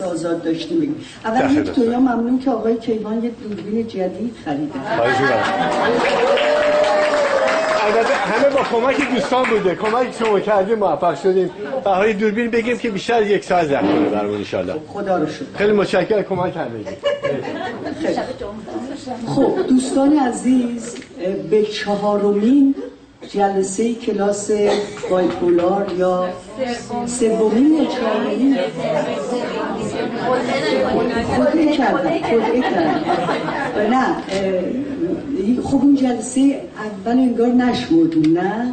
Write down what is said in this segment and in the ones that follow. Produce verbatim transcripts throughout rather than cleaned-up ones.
آزاد داشتیم بگیم. اول یک دویا ممنون که آقای کیوان یه دوربین جدید خریده. البته همه با کمک دوستان بوده، کمک شما کردیم موفق شدیم. بهای دوربین بگیم که بیشتر یک ساعت زحمت کنه برامون ان شاء الله. خدا رو شکر. خیلی متشکرم کمک کردید. خب دوستان عزیز، به چهارمین جلسه کلاس بایپولار یا سومین یا چهارمین خودعه کردم خودعه کردم نه خب اون جلسه اول انگار نشمردیم نه؟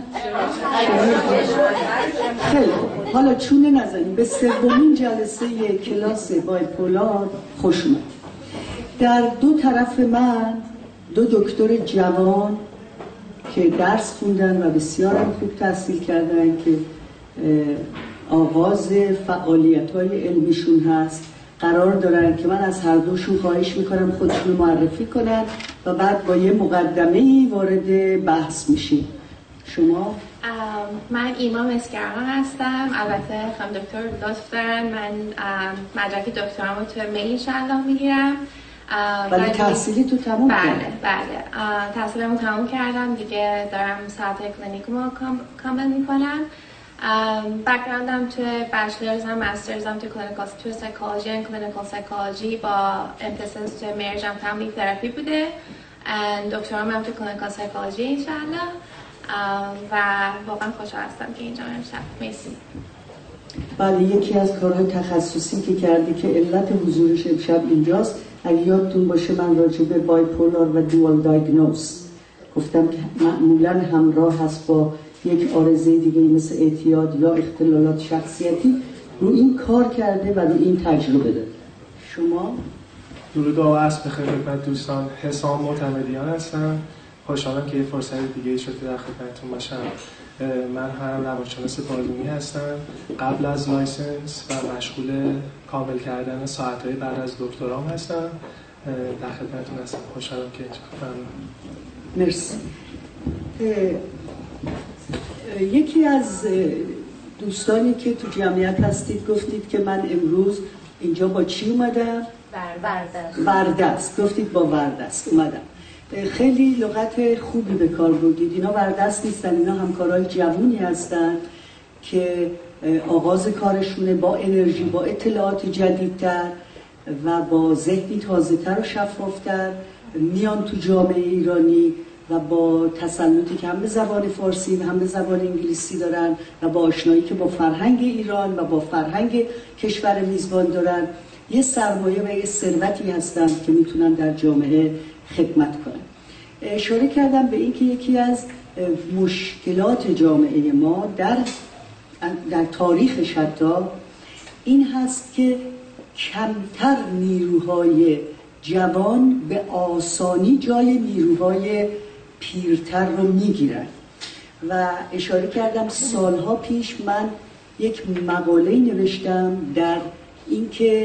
خیلی حالا چونه نزنیم به سومین جلسه کلاس بایپولار خوش اومد. در دو طرف من دو دکتر جوان که درس خوندن و بسیار خوب تحصیل کردن که آغاز فعالیت‌های علمیشون هست قرار دارن که من از هر دوشون خواهش میکنم خودشون معرفی کنن و بعد با یه مقدمه‌ای وارد بحث میشیم. شما؟ من ایمان مسکران هستم. البته خانم دکتر لطف دارن من مدرک دکترامو تو میل انشالله میگیرم. ولی تحصیلی تو تموم بله کردم؟ بله تحصیلمو تموم کردم دیگه، دارم ساعت کلینیکمو کامل میکنم. بک‌گراندم تو بچلرز هم مسترز هم تو کلینیکال تو سایکولوژی و کلینیکال سایکولوژی با امتیاز تو مریج اند فامیلی تراپی بوده. دکترام هم تو کلینیکال سایکولوژی انشالله و واقعا خوشحال هستم که اینجا امشب. مرسی. بله یکی از کارهای تخصصی که کردی که علت حضورش امشب اینجاست، اگه یادتون باشه من راجع به بایپولار و دوال دایگنوز گفتم که معمولاً همراه هست با یک عارضه دیگه مثل اعتیاد یا اختلالات شخصیتی. رو این کار کرده و رو این تجربه داره. شما؟ درود و عرض بخیر خدمت دوستان. حسام معتمدیان هستم. خوشحالم که یه فرصت دیگه شده در خدمتتون باشم. من هم روانشناس بالینی هستم. قبل از لایسنس و مشغول کامل کردن ساعت‌های بعد از دکترام هستم. در خدمتتون هستم. خوشحالم که اینجا. مرسی. یکی از دوستانی که تو جمعیت هستید گفتید که من امروز اینجا با چی اومدم؟ وردست. وردست. گفتید با وردست اومدم. خیلی لغت خوبی به کار بردید. اینا وردست نیستن، اینا همکارای جوونی هستن که آغاز کارشونه با انرژی، با اطلاعات جدیدتر و با ذهنی تازه‌تر و شفافتر میان تو جامعه ایرانی و با تسلطی که هم به زبان فارسی و هم به زبان انگلیسی دارن و با آشنایی که با فرهنگ ایران و با فرهنگ کشور میزبان دارن، یه سرمایه و یه ثروتی هستن که میتونن در جامعه خدمت کنن. اشاره کردم به این که یکی از مشکلات جامعه ما در در تاریخش حتی این هست که کمتر نیروهای جوان به آسانی جای نیروهای پیرتر رو میگیرن و اشاره کردم سالها پیش من یک مقاله نوشتم در اینکه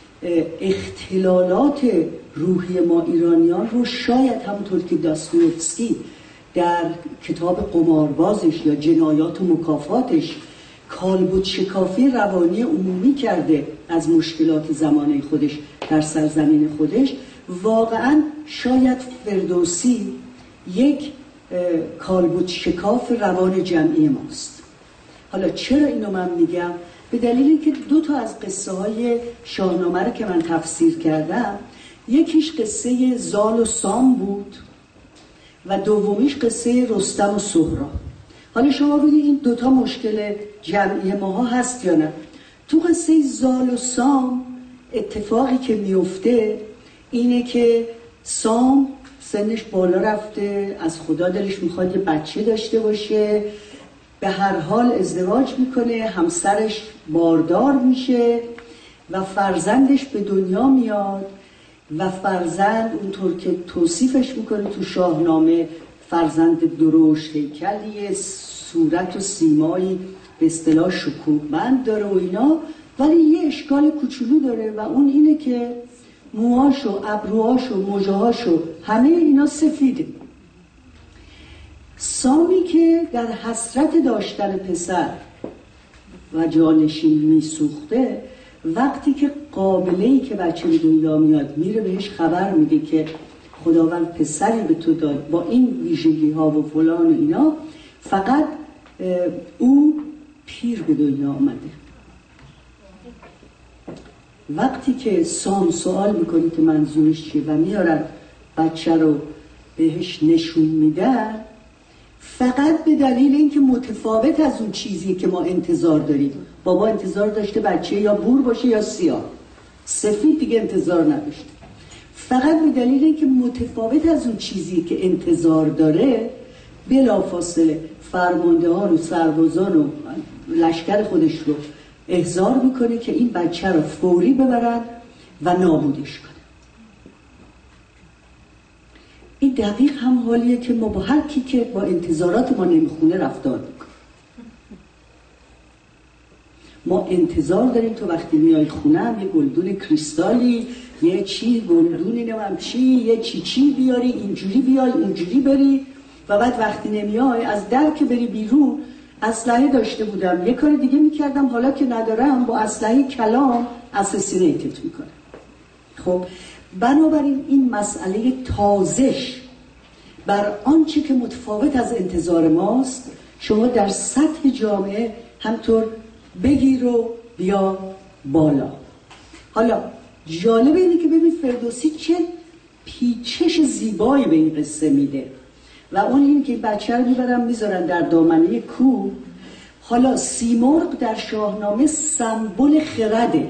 اختلالات روحی ما ایرانیان رو شاید همونطور که داستایوفسکی در کتاب قماربازش یا جنایات و مکافاتش کالبد شکافی روانی عمومی کرده از مشکلات زمانه خودش در سرزمین خودش، واقعا شاید فردوسی یک کالبد شکاف روان جمعی ماست. حالا چرا اینو من میگم؟ به دلیلی که دو تا از قصه های شاهنامه رو که من تفسیر کردم، یکیش قصه زال و سام بود و دومیش قصه رستم و سهراب. حالا شما بگید این دوتا مشکل جمعی ماها هست یا نه؟ تو قصه زال و سام اتفاقی که میفته اینه که سام سنش بالا رفته، از خدا دلش میخواد یه بچه داشته باشه، به هر حال ازدواج میکنه، همسرش باردار میشه و فرزندش به دنیا میاد و فرزند اونطور که توصیفش میکنه تو شاهنامه فرزند درشت هیکلیه، صورت و سیمایی به اصطلاح شکوهمند داره و اینا، ولی یه اشکال کوچولو داره و اون اینه که موهاش و ابروهاش و مژه‌هاش و همه اینا سفیده. سامی که در حسرت داشتن پسر و جانشین میسوخته وقتی که قابله‌ای که بچه به دنیا میاد میره بهش خبر میده که خداوند پسری به تو داد با این ویژگی ها و فلان و اینا، فقط او پیر به دنیا آمده. وقتی که سام سوال میکنی که منظورش چیه و میارن بچه رو بهش نشون میدن، فقط به دلیل اینکه متفاوت از اون چیزی که ما انتظار داریم. بابا انتظار داشته بچه یا بور باشه یا سیاه، سفید دیگه انتظار نداشته. فقط به دلیل اینکه متفاوت از اون چیزی که انتظار داره، بلافاصله فرماندهان و سربازان و لشکر خودش رو احضار میکنه که این بچه رو فوری ببرن و نابودش کنن. این دقیق هم حالیه که ما با هر کی که با انتظارات ما نمیخونه رفتار میکنیم. ما انتظار داریم تو وقتی میای خونه هم یه گلدون کریستالی، یه چی گلدونی نمیم چی، یه چی چی بیاری، اینجوری بیای اونجوری بری، و بعد وقتی نمیای از در که بری بیرون اسلحه داشته بودم یه کار دیگه میکردم، حالا که ندارم با اسلحه کلام اساسینیتت میکنم. خب بنابراین این مسئله تازش بر آنچه که متفاوت از انتظار ماست شما در سطح جامعه همطور بگیر و بیا بالا. حالا جالب اینه که ببین فردوسی چه پیچش زیبایی به این قصه میده، و اون این که بچه رو میبرن میذارن در دامنه کوه. حالا سیمرغ در شاهنامه سمبل خرده.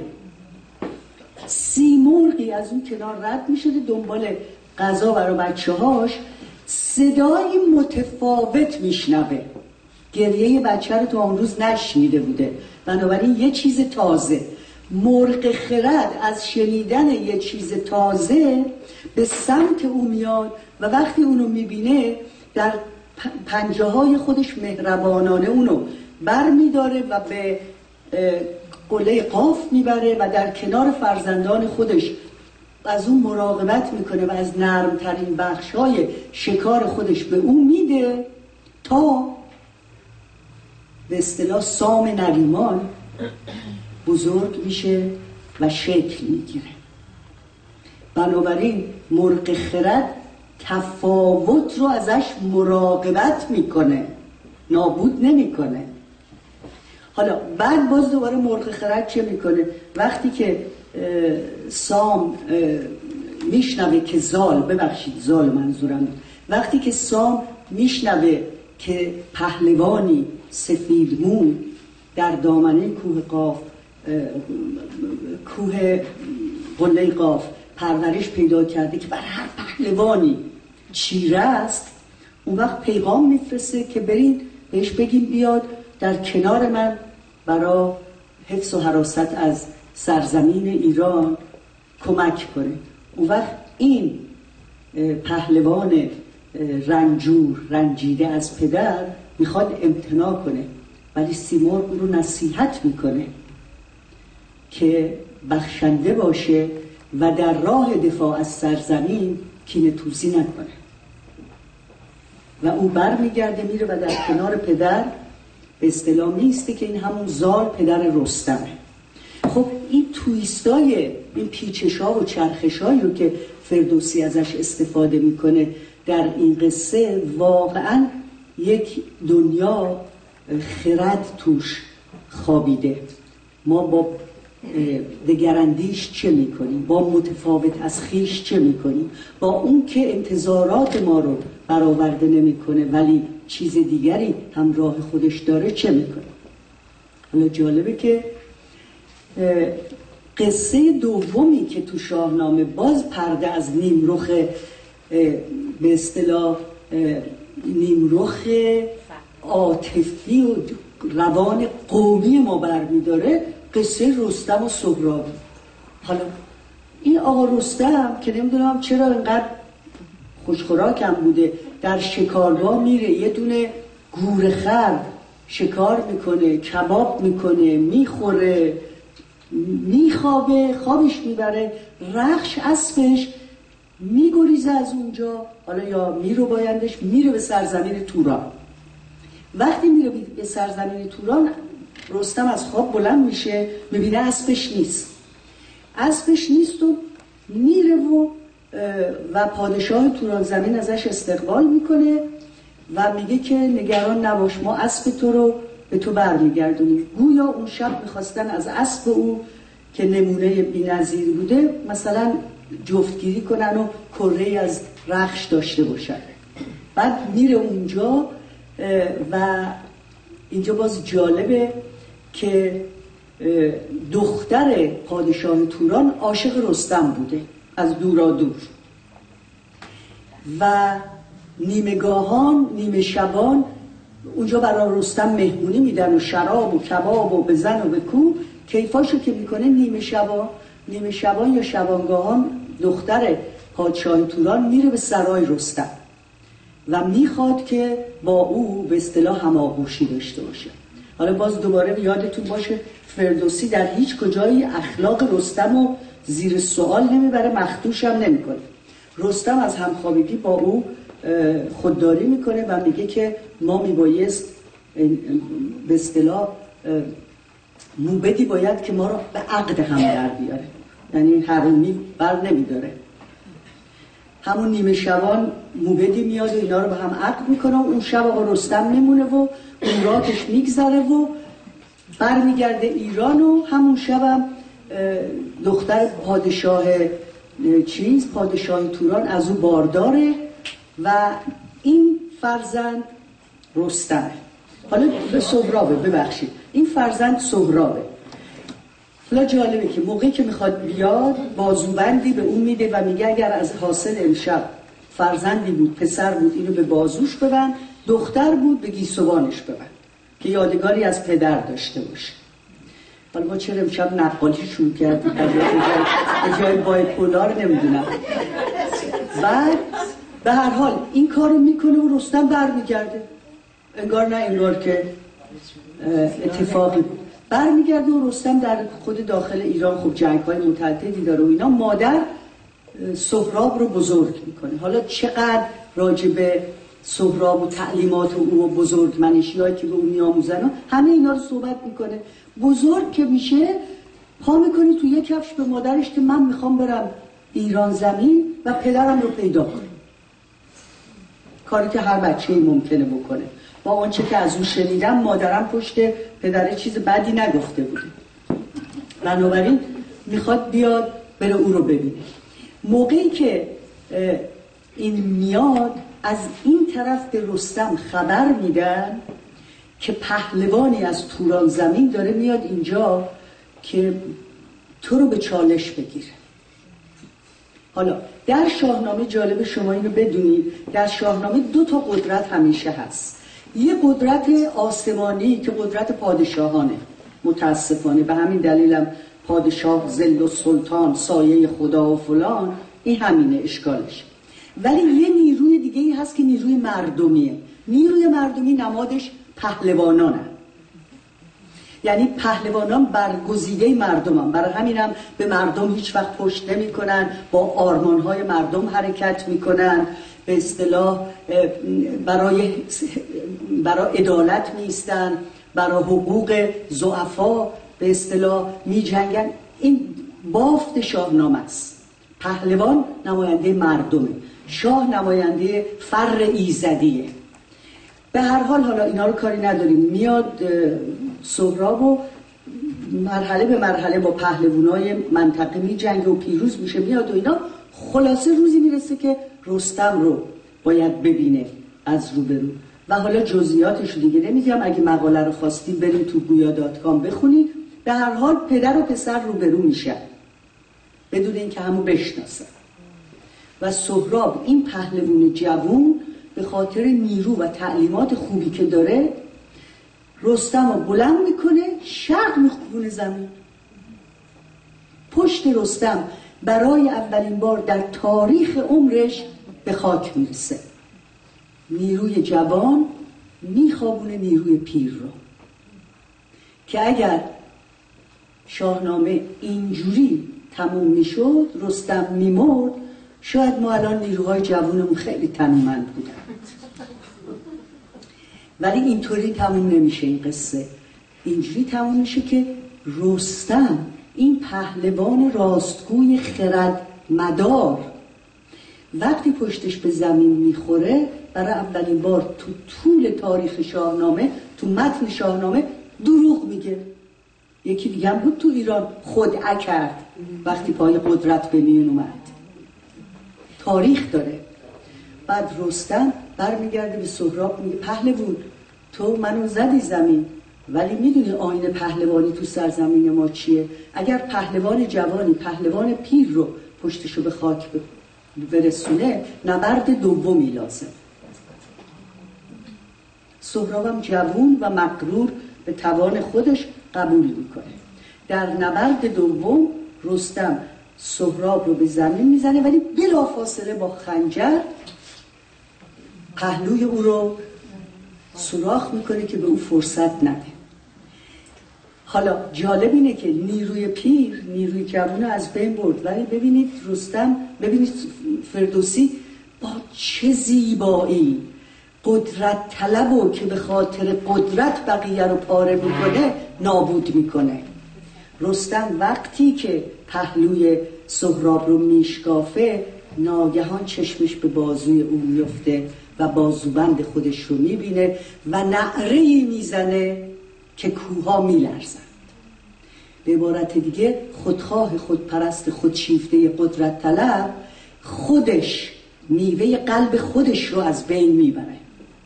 سیمرغی از اون کنار رد میشده دنبال غذا برای بچه هاش، صدای متفاوت میشنوه. گریه بچه رو تو آن روز نشنیده بوده، بنابراین یه چیز تازه. مرغ خرد از شنیدن یه چیز تازه به سمت او میاد و وقتی اونو میبینه در پنجه های خودش مهربانانه اونو بر میداره و به قله قاف میبره و در کنار فرزندان خودش از اون مراقبت میکنه و از نرمترین بخش های شکار خودش به اون میده تا به اصطلاح سام نریمان بزرگ میشه و شکل میگیره. بنابراین مرغ خرد تفاوت رو ازش مراقبت میکنه، نابود نمیکنه. حالا بعد باز دوباره مرغ خرد چه میکنه؟ وقتی که سام میشنوه که زال، ببخشید زال منظورم، وقتی که سام میشنوه که پهلوانی سفیدمون در دامنه کوه قاف، کوه قله قاف پرورش پیدا کرده که بر هر پهلوانی چیره است، اون وقت پیغام میفرسته که برید بهش بگیم بیاد در کنار من برای حفظ و حراست از سرزمین ایران کمک کنه. اون وقت این پهلوان رنجور رنجیده از پدر میخواد امتناع کنه، ولی سیمرغ رو نصیحت میکنه که بخشنده باشه و در راه دفاع از سرزمین کینه توزی نکنه. و اون بر میگرده میره و در کنار پدر به اصطلاح میسته که این همون زال پدر رستمه. خب این تویستای این پیچش‌ها و چرخش‌هایی رو که فردوسی ازش استفاده میکنه در این قصه، واقعا یک دنیا خرد توش خوابیده. ما با دگراندیش چه میکنیم؟ با متفاوت از خیش چه میکنیم؟ با اون که انتظارات ما رو برآورده نمیکنه ولی چیز دیگری همراه خودش داره چه میکنیم؟ حالا جالبه که قصه دومی که تو شاهنامه باز پرده از نیمرخ به اصطلاح نیمرخ عاطفی و روان قومی ما برمیداره، قصه رستم و سهراب. حالا این آقا رستم که نمیدونم چرا اینقدر خوشخوراکم بوده، در شکارگاه میره یه دونه گورخر شکار میکنه، کباب میکنه، میخوره، میخوابه، خوابش میبره، رخش اسبش میگریزه از اونجا، حالا یا میرو بایندش میره به سرزمین توران. وقتی میره به سرزمین توران رستم از خواب بلند میشه، میبینه اسبش نیست اسبش نیست و میره و و پادشاه توران زمین ازش استقبال میکنه و میگه که نگران نباش، ما اسب تو رو به تو برمیگردونیم. گویا اون شب میخواستن از اسب او که نمونه بی‌نظیر بوده مثلا جفتگیری کنن و کره‌ای از رخش داشته باشن. بعد میره اونجا و اینجا باز جالبه که دختر پادشاه توران عاشق رستم بوده از دورا دور و نیمه گاهان نیمه شبان اونجا برای رستم مهمونی میدن و شراب و کباب و بزن و بکو. کیفاشو که میکنه نیمه شبان نیمه شبان یا شبانگاهان دختر پادشاه توران میره به سرای رستم و میخواد که با او به اصطلاح هماغوشی داشته باشه. حالا باز دوباره یادتون باشه فردوسی در هیچ کجایی اخلاق رستم رو زیر سوال نمیبره، مخدوش هم نمیکنه. رستم از همخوابگی با او خودداری میکنه و میگه که ما میبایست به اصطلاح موبدی باید که ما رو به عقد هم در بیاره، یعنی حرومی بر نمیداره. همون نیمه شبان موبدی میاد و اینا رو به هم عقد میکنه و اون شب آقا رستم میمونه و اون راتش میگذره و برمیگرده ایران و همون شبم دختر پادشاه چیز پادشاه توران از او بارداره و این فرزند رستم. حالا به سهرابه، ببخشید این فرزند سهرابه. حالا جالبه که موقعی که میخواد بیاد بازوبندی به اون میده و میگه اگر از حاصل امشب فرزندی بود پسر بود اینو به بازوش ببند، دختر بود به گیسوانش ببند که یادگاری از پدر داشته باشه. حالا ما چرا امشب نقالی شروع کردیم به جای بایپولار نمیدونم. بعد به هر حال این کارو میکنه و رستم برمیگرده، انگار نه انگار که اتفاقی بود. برمیگرده و رستم در خود داخل ایران خب جنگ‌های متعددی داره و اینا. مادر سهراب رو بزرگ میکنه. حالا چقدر راجع به سهراب و تعلیمات و او و بزرگمنشی‌هایی که به اون میآموزن همه اینا رو صحبت میکنه. بزرگ که میشه پا میکنه تو یک کفش به مادرش که من میخوام برم ایران زمین و پدرم رو پیدا کنم، کاری که هر بچه‌ای ممکنه بکنه. با آنچه که از او شنیدم مادرم پشت پدر چیز بدی نگفته بوده، بنابراین میخواد بیاد بره او رو ببینه. موقعی که این میاد از این طرف به رستم خبر میدن که پهلوانی از توران زمین داره میاد اینجا که تو رو به چالش بگیره. حالا در شاهنامه جالب شما اینو بدونید، در شاهنامه دو تا قدرت همیشه هست. یه قدرت آسمانی که قدرت پادشاهانه، متاسفانه به همین دلیلم پادشاه ذل و سلطان سایه خدا و فلان، این همینه اشکالش. ولی یه نیروی دیگه ای هست که نیروی مردمیه. نیروی مردمی نمادش پهلوانانه، یعنی پهلوانان برگزیده مردمن، برای همینم به مردم هیچ وقت پشت نمی کنن، با آرمانهای مردم حرکت میکنن، به اصطلاح برای برای عدالت میستن، برای حقوق ضعفا به اصطلاح می جنگن. این بافت شاهنامه است. پهلوان نماینده مردمه، شاه نماینده فر ایزدیه. به هر حال حالا اینا رو کاری نداریم. میاد سهراب و مرحله به مرحله با پهلوانای منطقه می جنگه و پیروز میشه، میاد و اینا. خلاصه روزی میرسه که رستم رو باید ببینه از روبرو و حالا جزئیاتش رو دیگه نمیگم، اگه مقاله رو خواستید بریم تو گویا دات کام بخونید. به هر حال پدر و پسر روبرو میشن بدون اینکه همو بشناسن و سهراب این پهلوان جوون به خاطر نیرو و تعلیمات خوبی که داره رستم رو بلند میکنه، شرق میخونه زمین. پشت رستم برای اولین بار در تاریخ عمرش به خاک میرسه. نیروی جوان میخوابونه نیروی پیر رو که اگر شاهنامه اینجوری تموم میشد، رستم میمرد، شاید ما الان نیروهای جوانمون خیلی تنومند بودن. ولی اینطوری تموم نمیشه این قصه. اینجوری تمام میشه که رستم این پهلوان راستگوی خرد مدار وقتی پشتش به زمین میخوره برای اولین بار تو طول تاریخ شاهنامه، تو متن شاهنامه دروغ میگه. یکی دیگه هم بود تو ایران خدعه کرد وقتی پای قدرت به میون اومد. تاریخ داره. بعد رستم برمیگرده به سهراب میگه پهلوان تو منو زدی زمین، ولی میدونی آیین پهلوانی تو سرزمین ما چیه؟ اگر پهلوان جوانی پهلوان پیر رو پشتشو به خاک برسونه نبرد دومی لازم. سهرابم جوون و مغرور به توان خودش قبول میکنه. در نبرد دوم رستم سهراب رو به زمین میزنه، ولی بلافاصله با خنجر پهلوی او رو سوراخ میکنه که به او فرصت نده. حالا جالب اینه که نیروی پیر نیروی جوان رو از بین برد، ولی ببینید رستم، ببینید فردوسی با چه زیبایی قدرت طلبو که به خاطر قدرت بقیه رو پاره میکنه نابود میکنه. رستم وقتی که پهلوی سهراب رو میشکافه ناگهان چشمش به بازوی او میفته و بازوبند خودش رو میبینه و نعره‌ای میزنه که کوها میلرزند. به عبارت دیگه خودخواه، خودپرست، خودشیفته قدرت طلب خودش میوه قلب خودش رو از بین میبره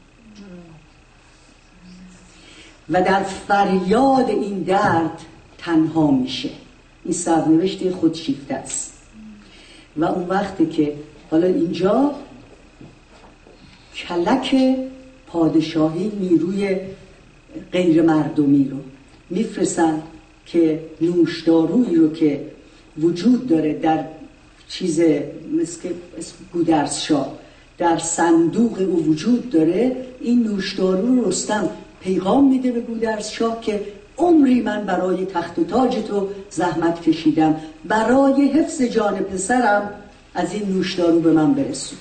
و در فریاد این درد تنها میشه. این سرنوشت خودشیفته است. و اون وقتی که حالا اینجا کلک پادشاهی نیروی غیر مردمی رو میفرستن که نوشدارویی رو که وجود داره در چیز مثل اسم گودرزشاه در صندوق او وجود داره، این نوشدارو رو رستم پیغام میده به گودرزشاه که عمری من برای تخت و تاج تو زحمت کشیدم، برای حفظ جان پسرم از این نوشدارو به من برسون.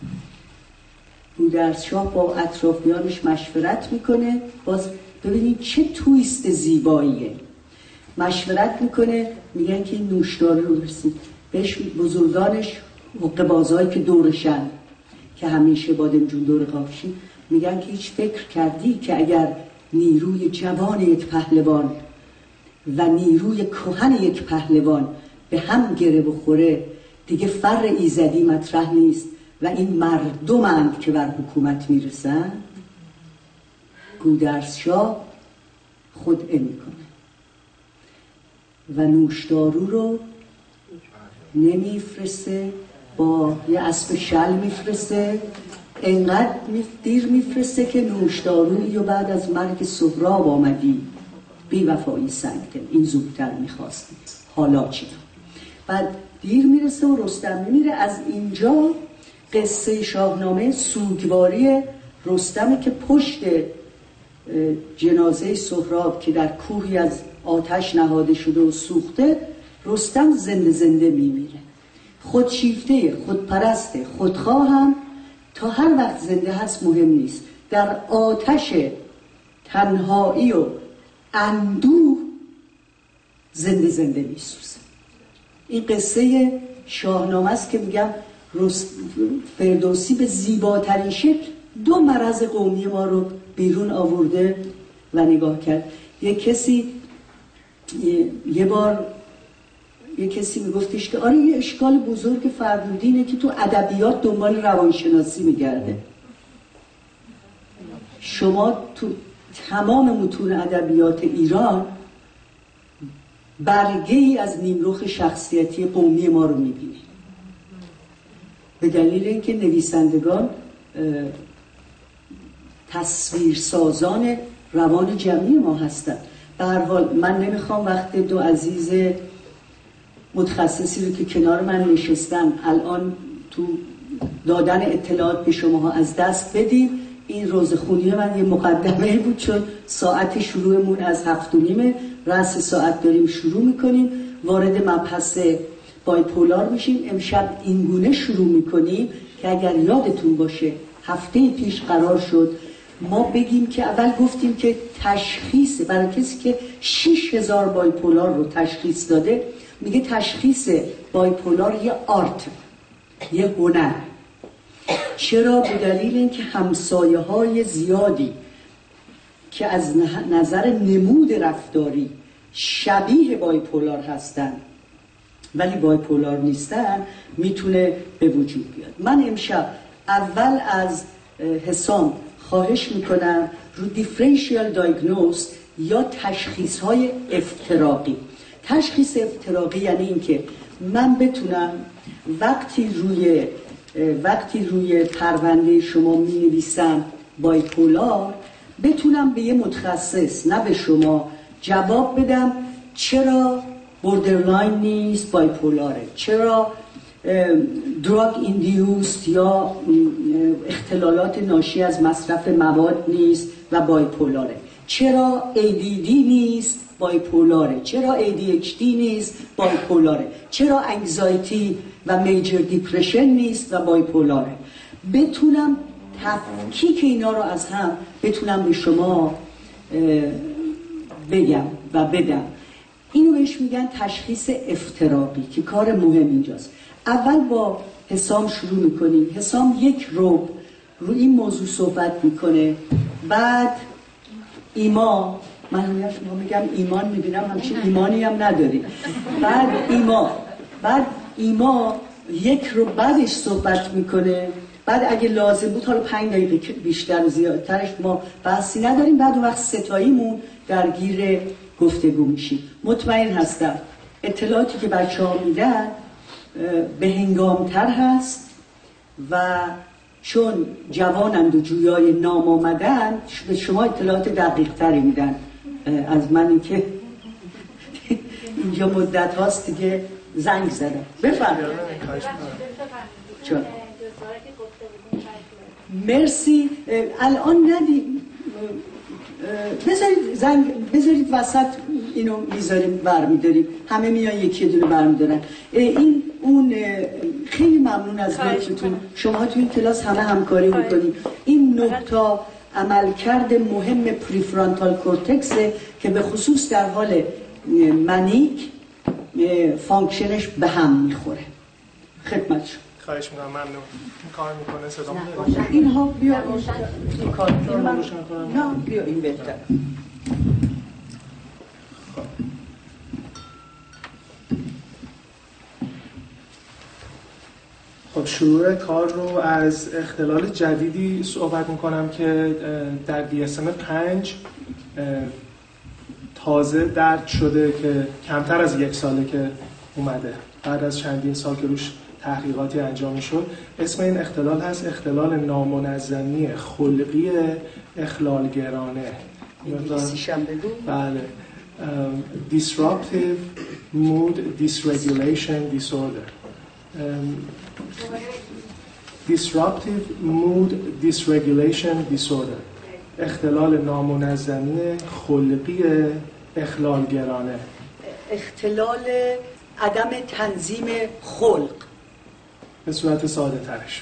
گودرزشاه با اطرافیانش مشورت میکنه. باز ببینید چه تویست زیباییه. مشورت میکنه، میگن که این نوشدارو رو برسید بهش. بزرگانش حقه‌بازهایی که دورشن که همیشه بادم جون دور قافشی میگن که هیچ فکر کردی که اگر نیروی جوان یک پهلوان و نیروی کهن یک پهلوان به هم گره بخوره دیگه فر ایزدی مطرح نیست و این مردمند که بر حکومت میرسن؟ گودرزشاه خدعه میکنه و نوشدارو رو نمیفرسته، با یه اسب شل میفرسته. انقدر دیر میفرسته که نوشدارویی و بعد از مرگ سهراب آمدی بی وفایی سنگدل، این زودتر میخواستی، حالا چی؟ بعد دیر میرسه و رستم میمیره. از اینجا قصه شاهنامه سوگواری رستمه که پشت جنازه سهراب که در کوهی از آتش نهاده شده و سوخته، رستم زنده زنده میمیره. خودشیفته، خودپرسته، خودخواهم تا هر وقت زنده هست مهم نیست، در آتش تنهایی و اندوه زنده زنده میسوزه. این قصه شاهنامه است که میگم فردوسی به زیباترین شکل دو مرض قومی ما رو بیرون آورده و نگاه کرد. یه کسی یه, یه بار یه کسی میگفتش که آره یه اشکال بزرگ فرمودینه که تو ادبیات دنبال روانشناسی میگرده. شما تو تمام متون ادبیات ایران برگه ای از نیمرخ شخصیتی قومی ما رو میبینید، به دلیل اینکه نویسندگان تصویرسازان روان جمعی ما هستند. به هر حال من نمیخوام وقت دو عزیز متخصصی رو که کنار من نشستن الان تو دادن اطلاعات به شماها از دست بدیم. این روزخونی من یه مقدمه بود، چون ساعت شروعمون از هفت و نیمه، رأس ساعت داریم شروع میکنیم، وارد مبحث بایپولار میشیم. امشب اینگونه شروع میکنیم که اگر یادتون باشه هفته پیش قرار شد ما بگیم که اول گفتیم که تشخیص برای کسی که شش هزار بایپولار رو تشخیص داده، میگه تشخیص بایپولار یه آرت، یه هنر. چرا؟ به دلیل اینکه همسایه های زیادی که از نظر نمود رفتاری شبیه بایپولار هستن ولی بایپولار نیستن میتونه به وجود بیاد. من امشب اول از حسام خواهش میکنم رو دیفرنشیال دایگنوز یا تشخیص های افتراقی. تشخیص افتراقی یعنی اینکه من بتونم وقتی روی وقتی روی پرونده شما می نویسم بایپولار، بتونم به یه متخصص نه به شما جواب بدم چرا بوردرلاین نیست بایپولاره، چرا دراگ ایندیوست یا اختلالات ناشی از مصرف مواد نیست و بایپولاره، چرا ای دی دی نیست بایپولاره، چرا ای دی اچ دی نیست بایپولاره، چرا انگزایتی و میجر دیپرشن نیست و بایپولاره. بتونم تفکیک اینا رو از هم بتونم به شما بگم و بدم. اینو بهش میگن تشخیص افتراقی که کار مهم اینجاست. اول با حسام شروع میکنیم. حسام یک رو رو این موضوع صحبت میکنه، بعد ایما، من همیشه شما میگم ایمان میبینم همچین ایمانی هم نداری، بعد ایما بعد ایما یک رو بعدش صحبت میکنه، بعد اگه لازم بود حالا پنج دقیقه بیشتر زیادترش ما بحثی نداریم، بعد اون وقت ستاییمون درگیر گفتگو میشیم. مطمئن هستم اطلاعاتی که بچه ها میدن به هنگامتر هست و چون جوانند و جویای نام آمدن به شما اطلاعات دقیق تری میدن از من، این که اینجا مدت هاست دیگه زنگ زدم. بفرمایید. چون مرسی. الان ندیم، بذارید زنگ بذارید وسط اینو میذاریم برمیداریم، همه میان یکی دونه برمیدارن. این اون خیلی ممنون از لطفتون، شما تو این کلاس همه همکاری میکنید. این نقطه عملکرد مهم پریفرانتال کورتکسه که به خصوص در حال منیک فانکشنش به هم میخوره. خدمت شما. خواهش میکنم. ممنون. این کار میکنه صدا میاد. اینها بیا این کار من نه بیا این بهتر. خب شروع کار رو از اختلال جدیدی صحبت میکنم که در دی اس ام پنج تازه درک شده که کمتر از یک ساله که اومده، بعد از چندین سال که روش تحقیقاتی انجام شد. اسم این اختلال هست اختلال نامنظمی خلقی اخلالگرانه. بله. Disruptive Mood Dysregulation Disorder. Disruptive Mood Dysregulation Disorder. اختلال نامنظمی خلقی اخلالگرانه. اختلال عدم تنظیم خلق به صورت ساده ترش.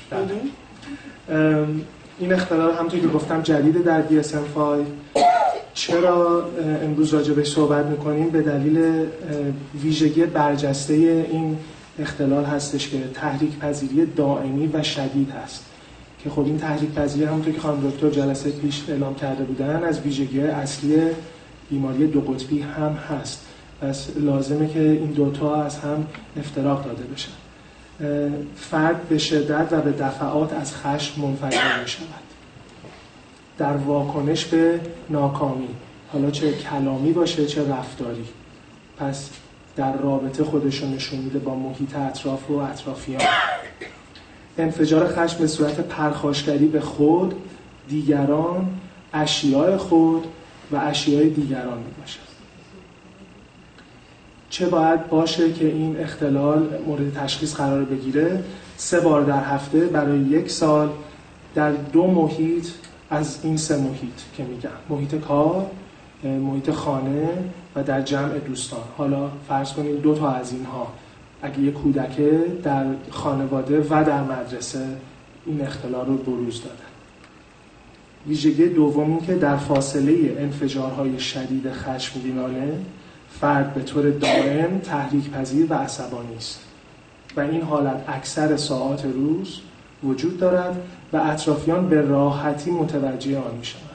این اختلال همونطور که گفتم جدیده در دی اس ام پنج. چرا امروز راجع بهش صحبت میکنیم؟ به دلیل ویژگی برجسته این اختلال هستش که تحریک پذیری دائمی و شدید هست که خب این تحریک پذیری همونطور که خانم دکتر جلسه پیش اعلام کرده بودن از ویژگی اصلی بیماری دو قطبی هم هست. پس لازمه که این دوتا از هم افتراق داده بشن. فرد به شدت و به دفعات از خشم منفجر می شود در واکنش به ناکامی، حالا چه کلامی باشه چه رفتاری. پس در رابطه خودشو نشون میده با محیط اطراف و اطرافیان. انفجار خشم به صورت پرخاشگری به خود، دیگران، اشیاء خود و اشیاء دیگران می باشد. چه باید باشه که این اختلال مورد تشخیص قرار بگیره؟ سه بار در هفته برای یک سال در دو محیط از این سه محیط که میگم، محیط کار، محیط خانه و در جمع دوستان. حالا فرض کنید دو تا از اینها اگه یک کودکه در خانواده و در مدرسه این اختلال رو بروز دادن. ویژگی دومی که در فاصله انفجارهای شدید خشمگینانه فرد به طور دائم تحریک پذیر و عصبانی است و این حالت اکثر ساعات روز وجود دارد و اطرافیان به راحتی متوجه آن می‌شوند.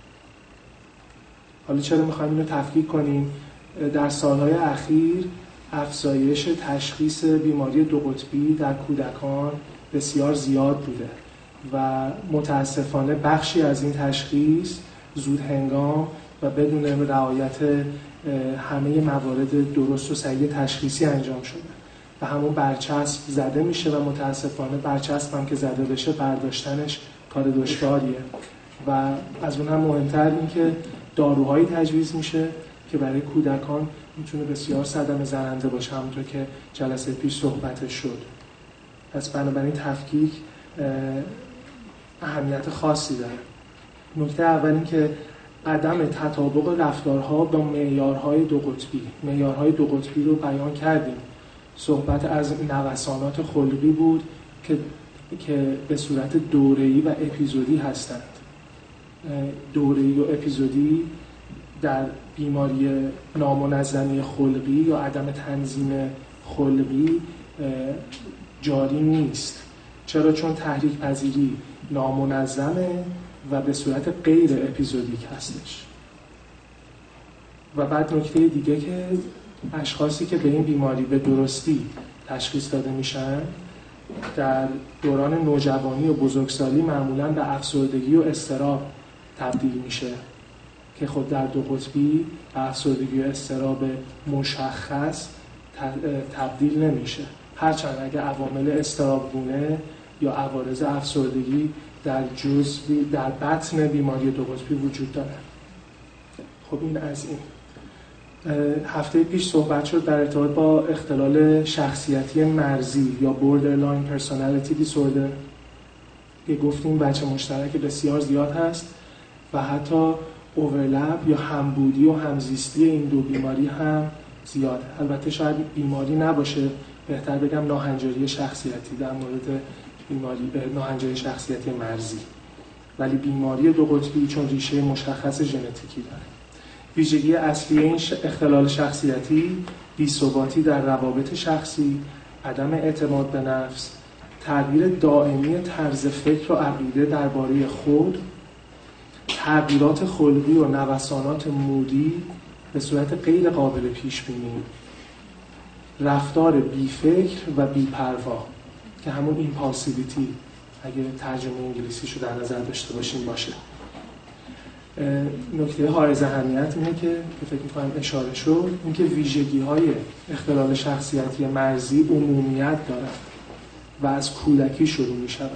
حالا چرا می‌خوایم اینو تفکیک کنیم؟ در سالهای اخیر افزایش تشخیص بیماری دو قطبی در کودکان بسیار زیاد بوده و متاسفانه بخشی از این تشخیص زود هنگام و بدون رعایت همه موارد درست و صحیح تشخیصی انجام شده و همون برچسب زده میشه و متاسفانه برچسب هم که زده بشه برداشتنش کار دشواریه و از اون هم مهمتر این که داروهایی تجویز میشه که برای کودکان میتونه بسیار صدمه زننده باشه، همونطور که جلسه پیش صحبتش شد. پس بنابراین تفکیک اهمیت خاصی داره. نکته اول این که عدم تطابق رفتارها با معیارهای دو قطبی معیارهای دو قطبی رو بیان کردیم. صحبت از نوسانات خلقی بود که که به صورت دوره‌ای و اپیزودی هستند. دوره‌ای و اپیزودی در بیماری نامنظمی خلقی یا عدم تنظیم خلقی جاری نیست. چرا؟ چون تحریک پذیری نامنظمه و به صورت غیر اپیزودیک هستش. و بعد نکته دیگه که اشخاصی که به این بیماری به درستی تشخیص داده میشن در دوران نوجوانی و بزرگسالی معمولاً به افسردگی و اضطراب تبدیل میشه که خب در دو قطبی افسردگی و اضطراب مشخص تبدیل نمیشه، هرچند اگه عوامل اضطرابگونه یا عوارض افسردگی در جزئی در بطن بیماری دو قطبی وجود داره. خب این از این. هفته پیش صحبت شد در ارتباط با اختلال شخصیتی مرزی یا borderline personality disorder که گفتیم بچه مشترک بسیار زیاد هست و حتی اوورلپ یا همبودی و همزیستی این دو بیماری هم زیاده. البته شاید بیماری نباشه، بهتر بگم ناهنجاری شخصیتی در مورد بیماری ناهنجاری شخصیتی مرزی، ولی بیماری دو قطبی چون ریشه مشخص ژنتیکی داره. ویژگی اصلی این اختلال شخصیتی بی‌ثباتی در روابط شخصی، عدم اعتماد به نفس، تغییر دائمی طرز فکر و عقیده درباره خود، تغییرات خلقی و نوسانات مودی به صورت غیر قابل پیش بینی، رفتار بی‌فکر و بی‌پروا که همون ایمپالسیویتی اگه ترجمه انگلیسیشو در نظر داشته باشیم باشه. نکته حائز اهمیت اینه که فکر می‌کنم اشاره شد، اینکه ویژگی‌های اختلال شخصیتی مرزی عمومیت دارند و از کودکی شروع می‌شوند.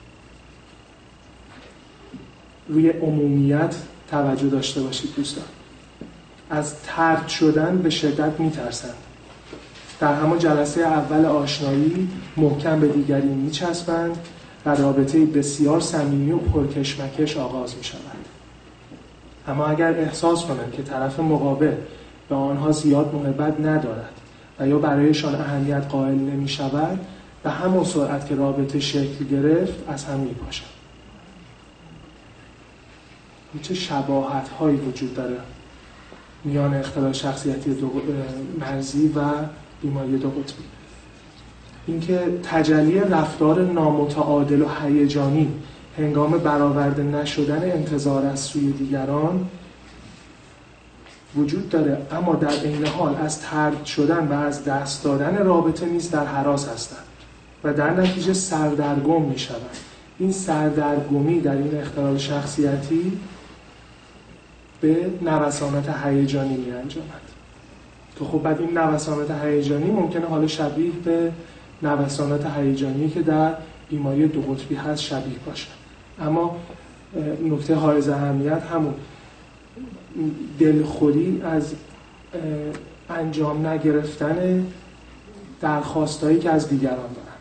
روی عمومیت توجه داشته باشید دوستان. از طرد شدن به شدت می‌ترسند. در همان جلسه اول آشنایی محکم به دیگری می‌چسبند و رابطه‌ای بسیار صمیمی و پرکشمکش آغاز می‌شود. اما اگر احساس کنند که طرف مقابل به آنها زیاد محبت ندارد و یا برایشان اهمیت قائل نمی‌شود، به همون سرعت که رابطه شکل گرفت از هم می‌پاشند. چه شباهت‌هایی وجود داره میان اختلال شخصیتی دو مرزی و بیماری دو قطبی؟ اینکه تجلی رفتار نامتعادل و هیجانی هنگام برآورده نشدن انتظار از سوی دیگران وجود داره، اما در عین حال از طرد شدن و از دست دادن رابطه نیز در هراس هستند و در نتیجه سردرگم می‌شوند. این سردرگمی در این اختلال شخصیتی به نوسانات هیجانی می‌انجامد که خب بعد این نوسانات هیجانی ممکنه حالا شبیه به نوسانات هیجانی که در بیماری دو قطبی هست شبیه باشه. اما نکته حائز اهمیت همون دلخوری از انجام نگرفتن درخواستایی که از دیگران دارن.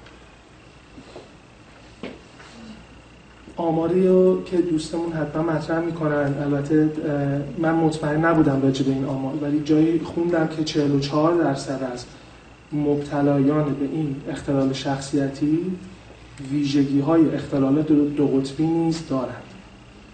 آماری رو که دوستمون حتما مطرح میکنن، البته من مطمئن نبودم راجع به این آمار، ولی جایی خوندم که چهل و چهار درصد از مبتلایان به این اختلال شخصیتی ویژگی‌های اختلالات دو قطبی نیز دارند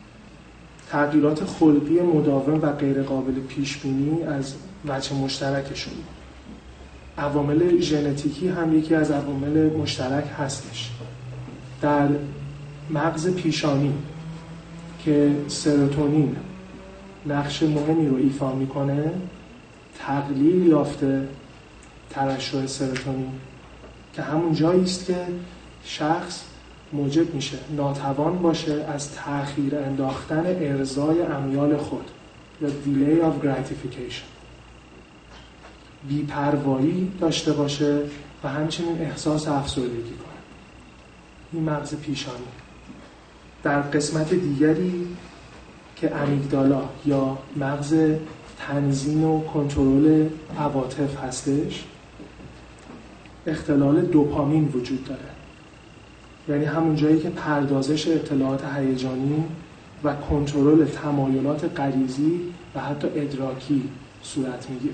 تغییرات خلقی مداوم و غیر قابل پیش بینی از وجه مشترکشون. عوامل ژنتیکی هم یکی از عوامل مشترک هستش. در مغز پیشانی که سروتونین نقش مهمی رو ایفا میکنه، تقلیل یافته ترشح سروتونین که همون جایی است که شخص موجب میشه ناتوان باشه از تأخیر انداختن ارضای امیال خود یا delay of gratification، بی‌پروایی داشته باشه و همچنین احساس افسردگی کنه. این مغز پیشانی. در قسمت دیگری که امیگدالا یا مغز تنظیم و کنترل عواطف هستش، اختلال دوپامین وجود داره، یعنی همون جایی که پردازش اطلاعات هیجانی و کنترل تمایلات غریزی و حتی ادراکی صورت میگیره.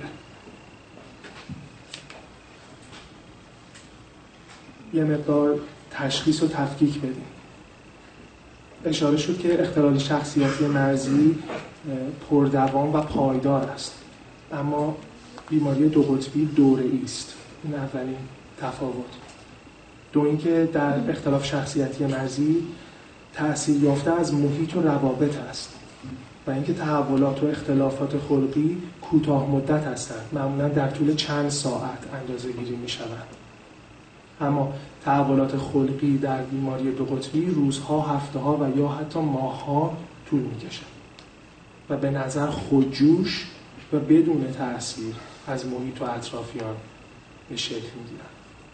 یه مقدار تشخیص و تفکیک بدیم. اشاره شد که اختلال شخصیتی مرزی پردوام و پایدار است، اما بیماری دو قطبی دوره‌ای است. این اولین تفاوت. دو اینکه در اختلاف شخصیتی مرزی تأثیر یافته از محیط و روابط است و اینکه تحولات و اختلافات خلقی کوتاه مدت هستند، معمولا در طول چند ساعت اندازه‌گیری می‌شوند. اما تحولات خلقی در بیماری دو قطبی روزها، هفته‌ها و یا حتی ماه‌ها طول می‌کشند و به نظر خودجوش و بدون تأثیر از محیط و اطرافیان به شکل می‌گیرند.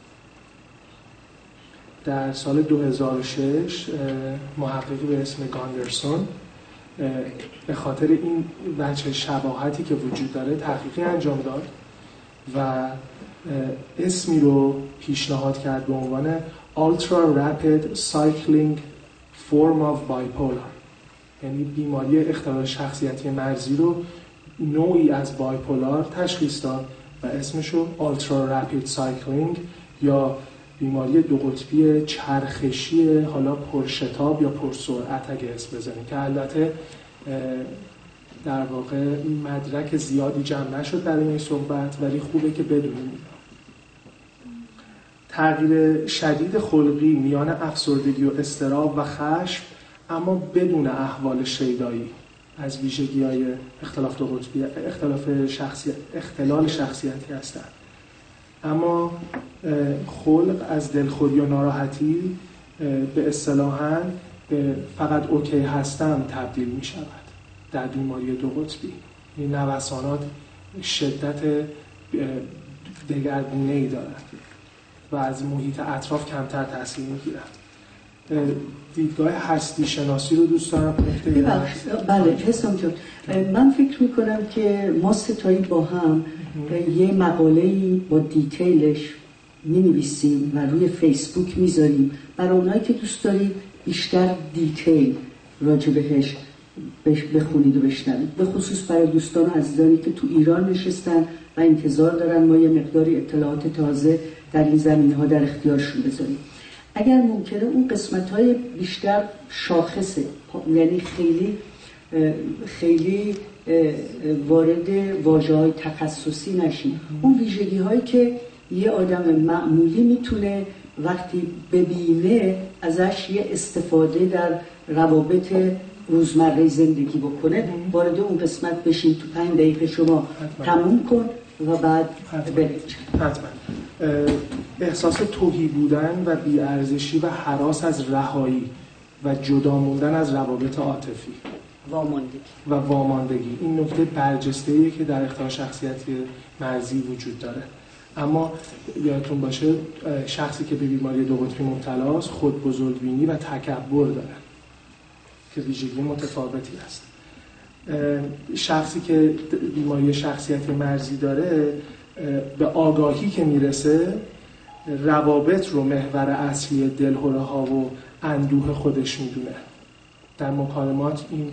در سال دو هزار و شش محققی به اسم گاندرسون به خاطر این وجه شباهتی که وجود داره تحقیقی انجام داد و اسمی رو پیشنهاد کرد به عنوان Ultra Rapid Cycling Form of Bipolar، یعنی بیماری اختلال شخصیتی مرزی رو نوعی از بایپولار تشخیص داد و اسمشو Ultra Rapid Cycling یا بیماری دو قطبی چرخشی حالا پرشتاب یا پرسرعت اگه اسم بزنیم، که البته در واقع مدرک زیادی جمع نشد برای این صحبت، ولی خوبه که بدونیم. تغییر شدید خلقی میان افسردگی و اضطراب و خشم، اما بدون احوال شیدایی از ویژگی‌های اختلاف دو قطبی، اختلاف شخصیت، اختلال شخصیتی هستند. اما خلق از دلخوری و ناراحتی به اصطلاحاً به فقط اوکی هستم تبدیل می شود در بیماری دو قطبی. این نوسانات شدت دگرگونه‌ای دارند و از محیط اطراف کمتر تاثیر می‌گیرند. دیدگاه هستی شناسی رو دوست دارم. بله حسام جان، من فکر میکنم که ما ستایی با هم یه مقاله‌ای با دیتیلش می‌نویسیم و روی فیسبوک میذاریم برای اونایی که دوست دارید بیشتر دیتیل راجع بهش بخونید و بشنوید، به خصوص برای دوستان و عزیزانی که تو ایران نشستن و انتظار دارن ما یه مقداری اطلاعات تازه در این زمینه‌ها در اختیارشون بذاریم. اگر ممکنه اون قسمت‌های بیشتر شاخصه، یعنی خیلی خیلی وارد واژه‌های تخصصی نشیم، اون ویژگی‌هایی که یه آدم معمولی میتونه وقتی ببینه ازش یه استفاده در روابط روزمره زندگی بکنه، وارد اون قسمت بشیم. تو پنج دقیقه شما تموم کن و بعد بریم. حتما. احساس توهی بودن و بی‌ارزشی و هراس از رهایی و جدا موندن از روابط عاطفی، واماندگی و واماندگی، این نکته برجسته‌ایه که در اختلال شخصیتی مرزی وجود داره. اما یادتون باشه شخصی که به بیماری دو قطبی مبتلاست خود بزرگبینی و تکبر داره که ویژگی متفاوتی است. شخصی که بیماری شخصیتی مرزی داره به آگاهی که میرسه روابط رو محور اصلی دلهره ها و اندوه خودش میدونه. در مکالمات این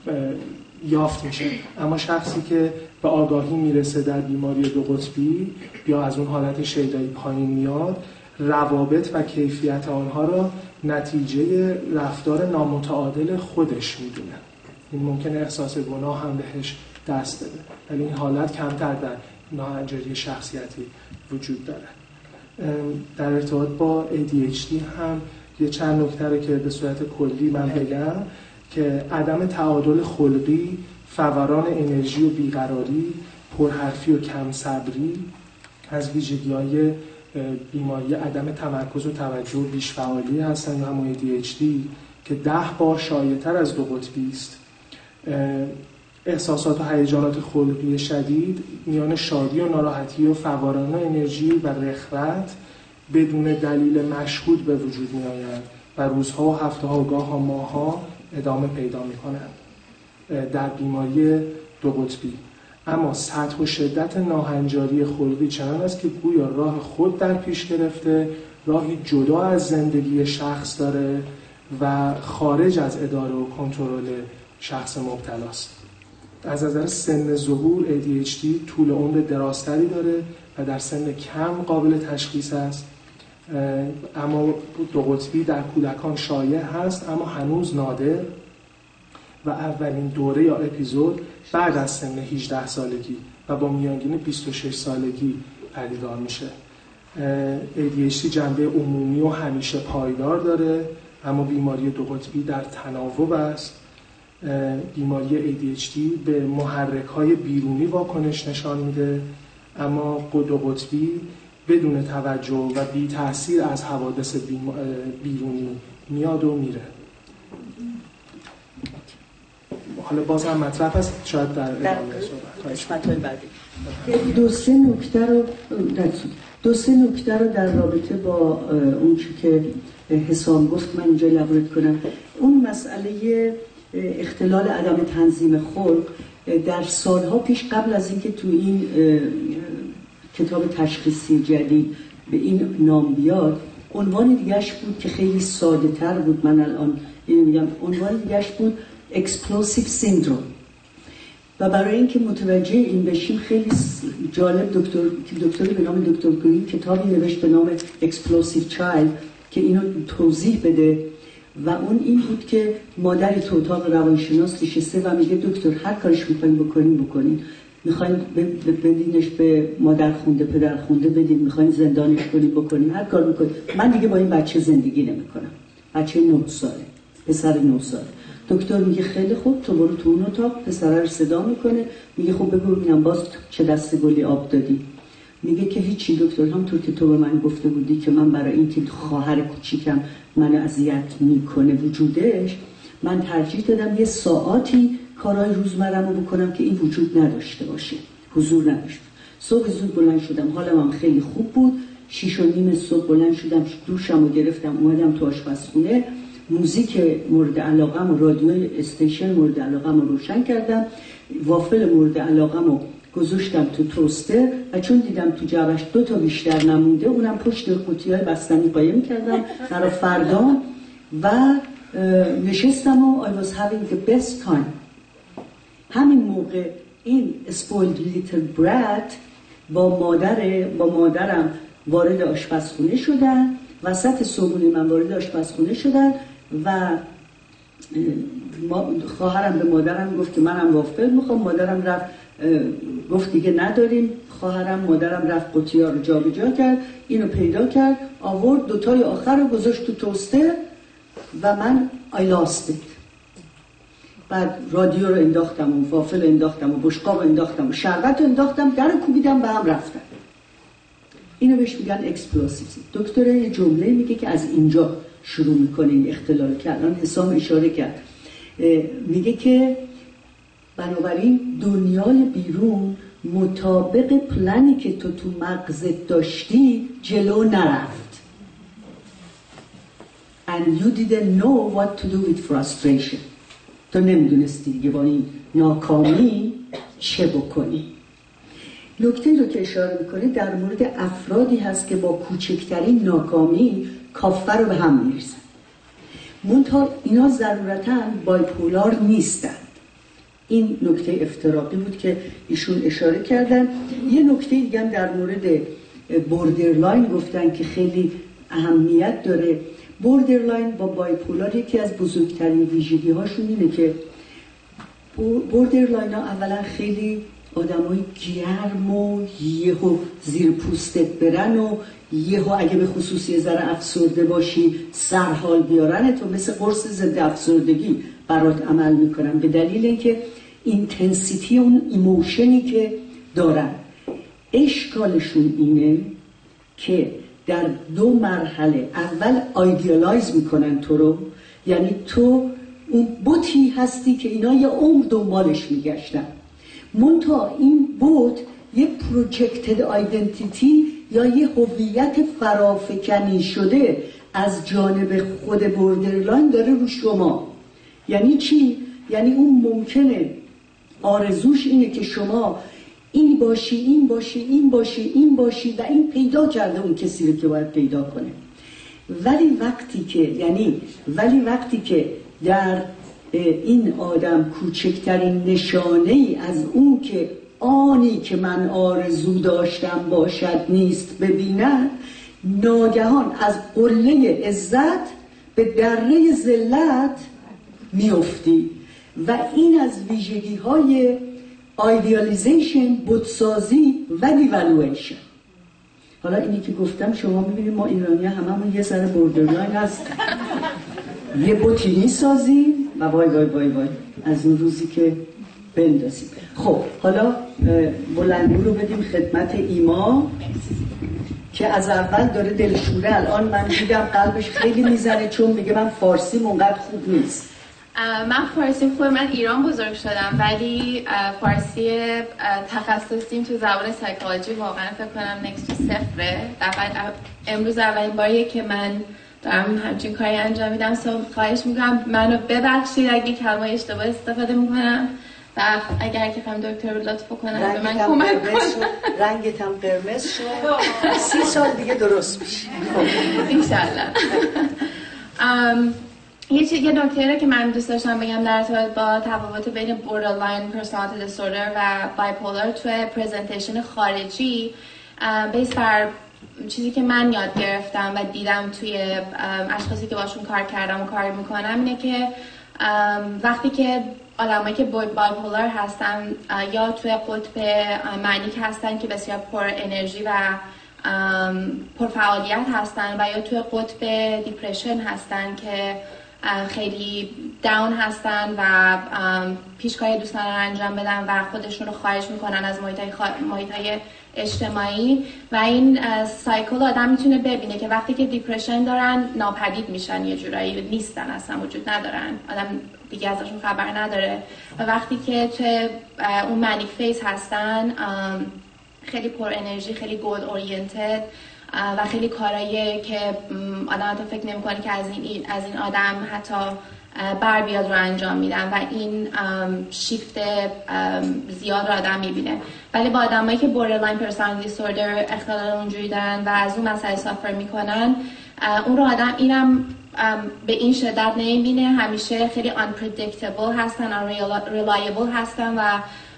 یافت میشه. اما شخصی که به آگاهی میرسه در بیماری دو قطبی یا از اون حالت شیدایی پایین میاد، روابط و کیفیت آنها را نتیجه رفتار نامتعادل خودش میدونه این ممکنه احساس گناه هم بهش دست بده، ولی این حالت کمتر در ناهنجاری شخصیتی وجود داره. در ارتباط با ای دی اچ دی هم یه چند نکته رو که به صورت کلی من بگم که عدم تعادل خلقی، فوران انرژی و بیقراری، پرحرفی و کم صبری از ویژگی‌های بیماری عدم تمرکز و توجه و بیش‌فعالی هستن یا همون ای دی اچ دی که ده بار شایع‌تر از دو قطبی است. احساسات و هیجانات خلقی شدید میان شادی و ناراحتی و فوران انرژی و رغبت بدون دلیل مشهود به وجود می‌آیند و روزها و هفته‌ها و گاه ها ماه‌ها ادامه پیدا می‌کنند در بیماری دو قطبی. اما سطح و شدت ناهنجاری خلقی چنان است که گویا راه خود در پیش گرفته، راهی جدا از زندگی شخص داره و خارج از اداره و کنترل شخص مبتلاست. از نظر سن ظهور ای دی اچ دی طول عمر درازتری داره و در سن کم قابل تشخیص است، اما دو قطبی در کودکان شایع هست اما هنوز نادر و اولین دوره یا اپیزود بعد از سن هجده سالگی و با میانگین بیست و شش سالگی پدیدار میشه. ای دی اچ دی جنبه عمومی و همیشه پایدار داره، اما بیماری دو قطبی در تناوب است. بیماری ای دی اچ دی به محرک‌های بیرونی واکنش نشان میده، اما دو قطبی بدون توجه و بی تأثیر از حوادث بیرونی میاد و میره. حالا باز هم مطرح هست، شاید در ادامه صحبت بعدی دو سه نکته رو دو سه نکته رو در رابطه با اون چی که حسام گفت من اینجا elaborate کنم. اون مسئله اختلال عدم تنظیم خلق در سالها پیش قبل از اینکه تو این کتاب تشخیصی جدید به این نام بیاد، عنوان دیگه‌اش بود که خیلی ساده تر بود، من الان اینو میگم، عنوان دیگه‌اش بود Explosive Syndrome. و برای اینکه متوجه این بشیم خیلی جالب دکتر دکتری به نام دکتر گرین کتابی نوشت به نام Explosive Child که اینو توضیح بده و اون این بود که مادری تو اتاق روانشناس نشسته و میگه دکتر هر کارش میخواین بکنین بکنین، میخواین بدینش به مادر خونده پدر خونده بدین، میخواین زندانش کنین بکنین، هر کار بکنین، من دیگه با این بچه زندگی نمیکنم. بچه نه ساله، پسر نه ساله. دکتر میگه خیلی خوب، تو برو تو اون اتاق. پسر رو صدا میکنه، میگه خب بگو ببینم باز چه دست گلی آب دادی. میگه که هیچی دکتر، همونطور که تو به من گفته بودی که من برای اینکه خواهر کوچیکم منو اذیت میکنه وجودش، من ترجیح دادم یه ساعاتی کارهای روزمره‌مو بکنم که این وجود نداشته باشه، حضور نداشته. صبح زود بلند شدم، حالم هم خیلی خوب بود. شیش و نیم صبح بلند شدم، دوشمو گرفتم، اومدم تو آشپزخونه، موزیک مورد علاقم و رادیو استیشن مورد علاقم رو روشن کردم، وافل مورد علاقم رو گذاشتم تو توستر و چون دیدم تو جعبش دو تا بیشتر نمونده اونم پشت قوطی‌های بستنی قایم کردم برای فردا و نشستم و I was having the best time. همین موقع این spoiled little brat با مادر با مادرم وارد آشپزخونه شدن، وسط صبحونه من وارد آشپزخونه شدن و خواهرم به مادرم گفت که منم وافل میخوام. مادرم رفت گفت دیگه نداریم. خواهرم مادرم رفت قوطی‌ها رو جابجا کرد، اینو پیدا کرد، آورد دوتای آخر رو گذاشت تو توستر و من I lost it. بعد رادیو رو انداختم و وافل انداختم و بشقاب انداختم و شربت رو انداختم، در کوبیدم به هم رفتن. اینو بهش میگن اکسپلوسیو. دکتر یه جمله میگه که از اینجا شروع میکنه این اختلال که الان حسام اشاره کرد. میگه که بنابراین دنیای بیرون مطابق پلنی که تو تو مغزت داشتی جلو نرفت. And you didn't know what to do with frustration. تو نمیدونستی دیگه با این ناکامی چه بکنی. نکته رو که اشاره میکنه در مورد افرادی هست که با کوچکترین ناکامی کافه رو به هم میریزن. منتها اینا ضرورتاً بایپولار نیستند. این نکته افتراقی بود که ایشون اشاره کردن. یه نکته دیگه هم در مورد بوردرلاین گفتن که خیلی اهمیت داره. بوردرلاین با بایپولار یکی از بزرگترین ویژگی هاشون اینه که بوردرلاین ها اولا خیلی آدمای گرم و یهو زیر پوستت برن و یهو اگه به خصوصی ذره افسرده باشی سرحال بیارن تو مثل قرص ضد افسردگی برات عمل میکنن، به دلیل اینکه اینتنسیتی اون ایموشنی که دارن. اشکالشون اینه که در دو مرحله، اول آیدیالایز میکنن تو رو، یعنی تو اون بوتی هستی که اینا یه عمر دنبالش میگشتن، منتها این بوت یه پروجکتد آیدنتیتی یا یه هویت فرافکنی شده از جانب خود بوردرلاین داره رو شما. یعنی چی؟ یعنی اون ممکنه آرزوش اینه که شما این باشی این باشی این باشی این باشی و این پیدا کرده اون کسی رو که باید پیدا کنه، ولی وقتی که یعنی ولی وقتی که در این آدم کوچکترین نشانه ای از اون که آنی که من آرزو داشتم باشد نیست ببیند، ناگهان از قله عزت به دره ذلت میافتی و این از ویژگی های ایدئالیزیشن، بتسازی و دیوالویشن. حالا اینی که گفتم شما میبینید ما ایرانی هممون یه ذره بوردرلاین هستیم، یه بوتینی سازی و وای وای وای وای از اون روزی که بندازیم. خب حالا بلندگو رو بدیم خدمت ایما که از اول داره دلشوره. الان من دیدم قلبش خیلی میزنه چون میگه من فارسی اونقدر خوب نیست. من فارسی خوب، من ایران بزرگ شدم ولی فارسی تخصصیم تو زبان سایکولوژی واقعا فکر کنم نکست تو صفره. امروز اولین باریه که من دارم همچین کاری انجام میدم، سو خواهش میکنم منو ببخشید اگه کلمه اشتباه استفاده میکنم و اگر که خواهم دکتر لطف کنم به من کمک کنم. رنگت هم قرمز شد، سی سال دیگه درست میشه انشالله. یه یه نکته که من دوست داشتم بگم در ارتباط با تفاوت بین بوردرلاین پرسونالیتی دیسوردر و بایپولار توی پرزنتیشن خارجی، بیس بر چیزی که من یاد گرفتم و دیدم توی اشخاصی که باشون کار کردم و کار میکنم اینه که وقتی که آدمایی که بایپولار هستن یا توی قطب معنیک هستن که بسیار پر انرژی و پرفعالیت هستن و یا توی قطب دیپرشن هستن که خیلی داون هستن و پیشکاری دوست ندارن انجام بدن و خودشون رو خارج میکنن از محیطای, خا... محیطای اجتماعی و این سایکل آدم میتونه ببینه که وقتی که دیپرشن دارن ناپدید میشن، یه جورایی نیستن، اصلا وجود ندارن، آدم دیگه ازشون خبر نداره و وقتی که توی اون منیک فیز هستن خیلی پر انرژی، خیلی گول اورینتد و خیلی کارایی که آدم حتی فکر نمی‌کنه که از این از این آدم حتی بر بیاد رو انجام میدن و این شیفت زیاد رو آدم میبینه. ولی با آدمایی که بوردرلاین پرسونالیتی دیسوردر اختلال اونجوری دارن و از اون مسئله سافر میکنن، اون رو آدم اینم به این شدت نمیبینه، همیشه خیلی unpredictable هستن، unreliable هستن و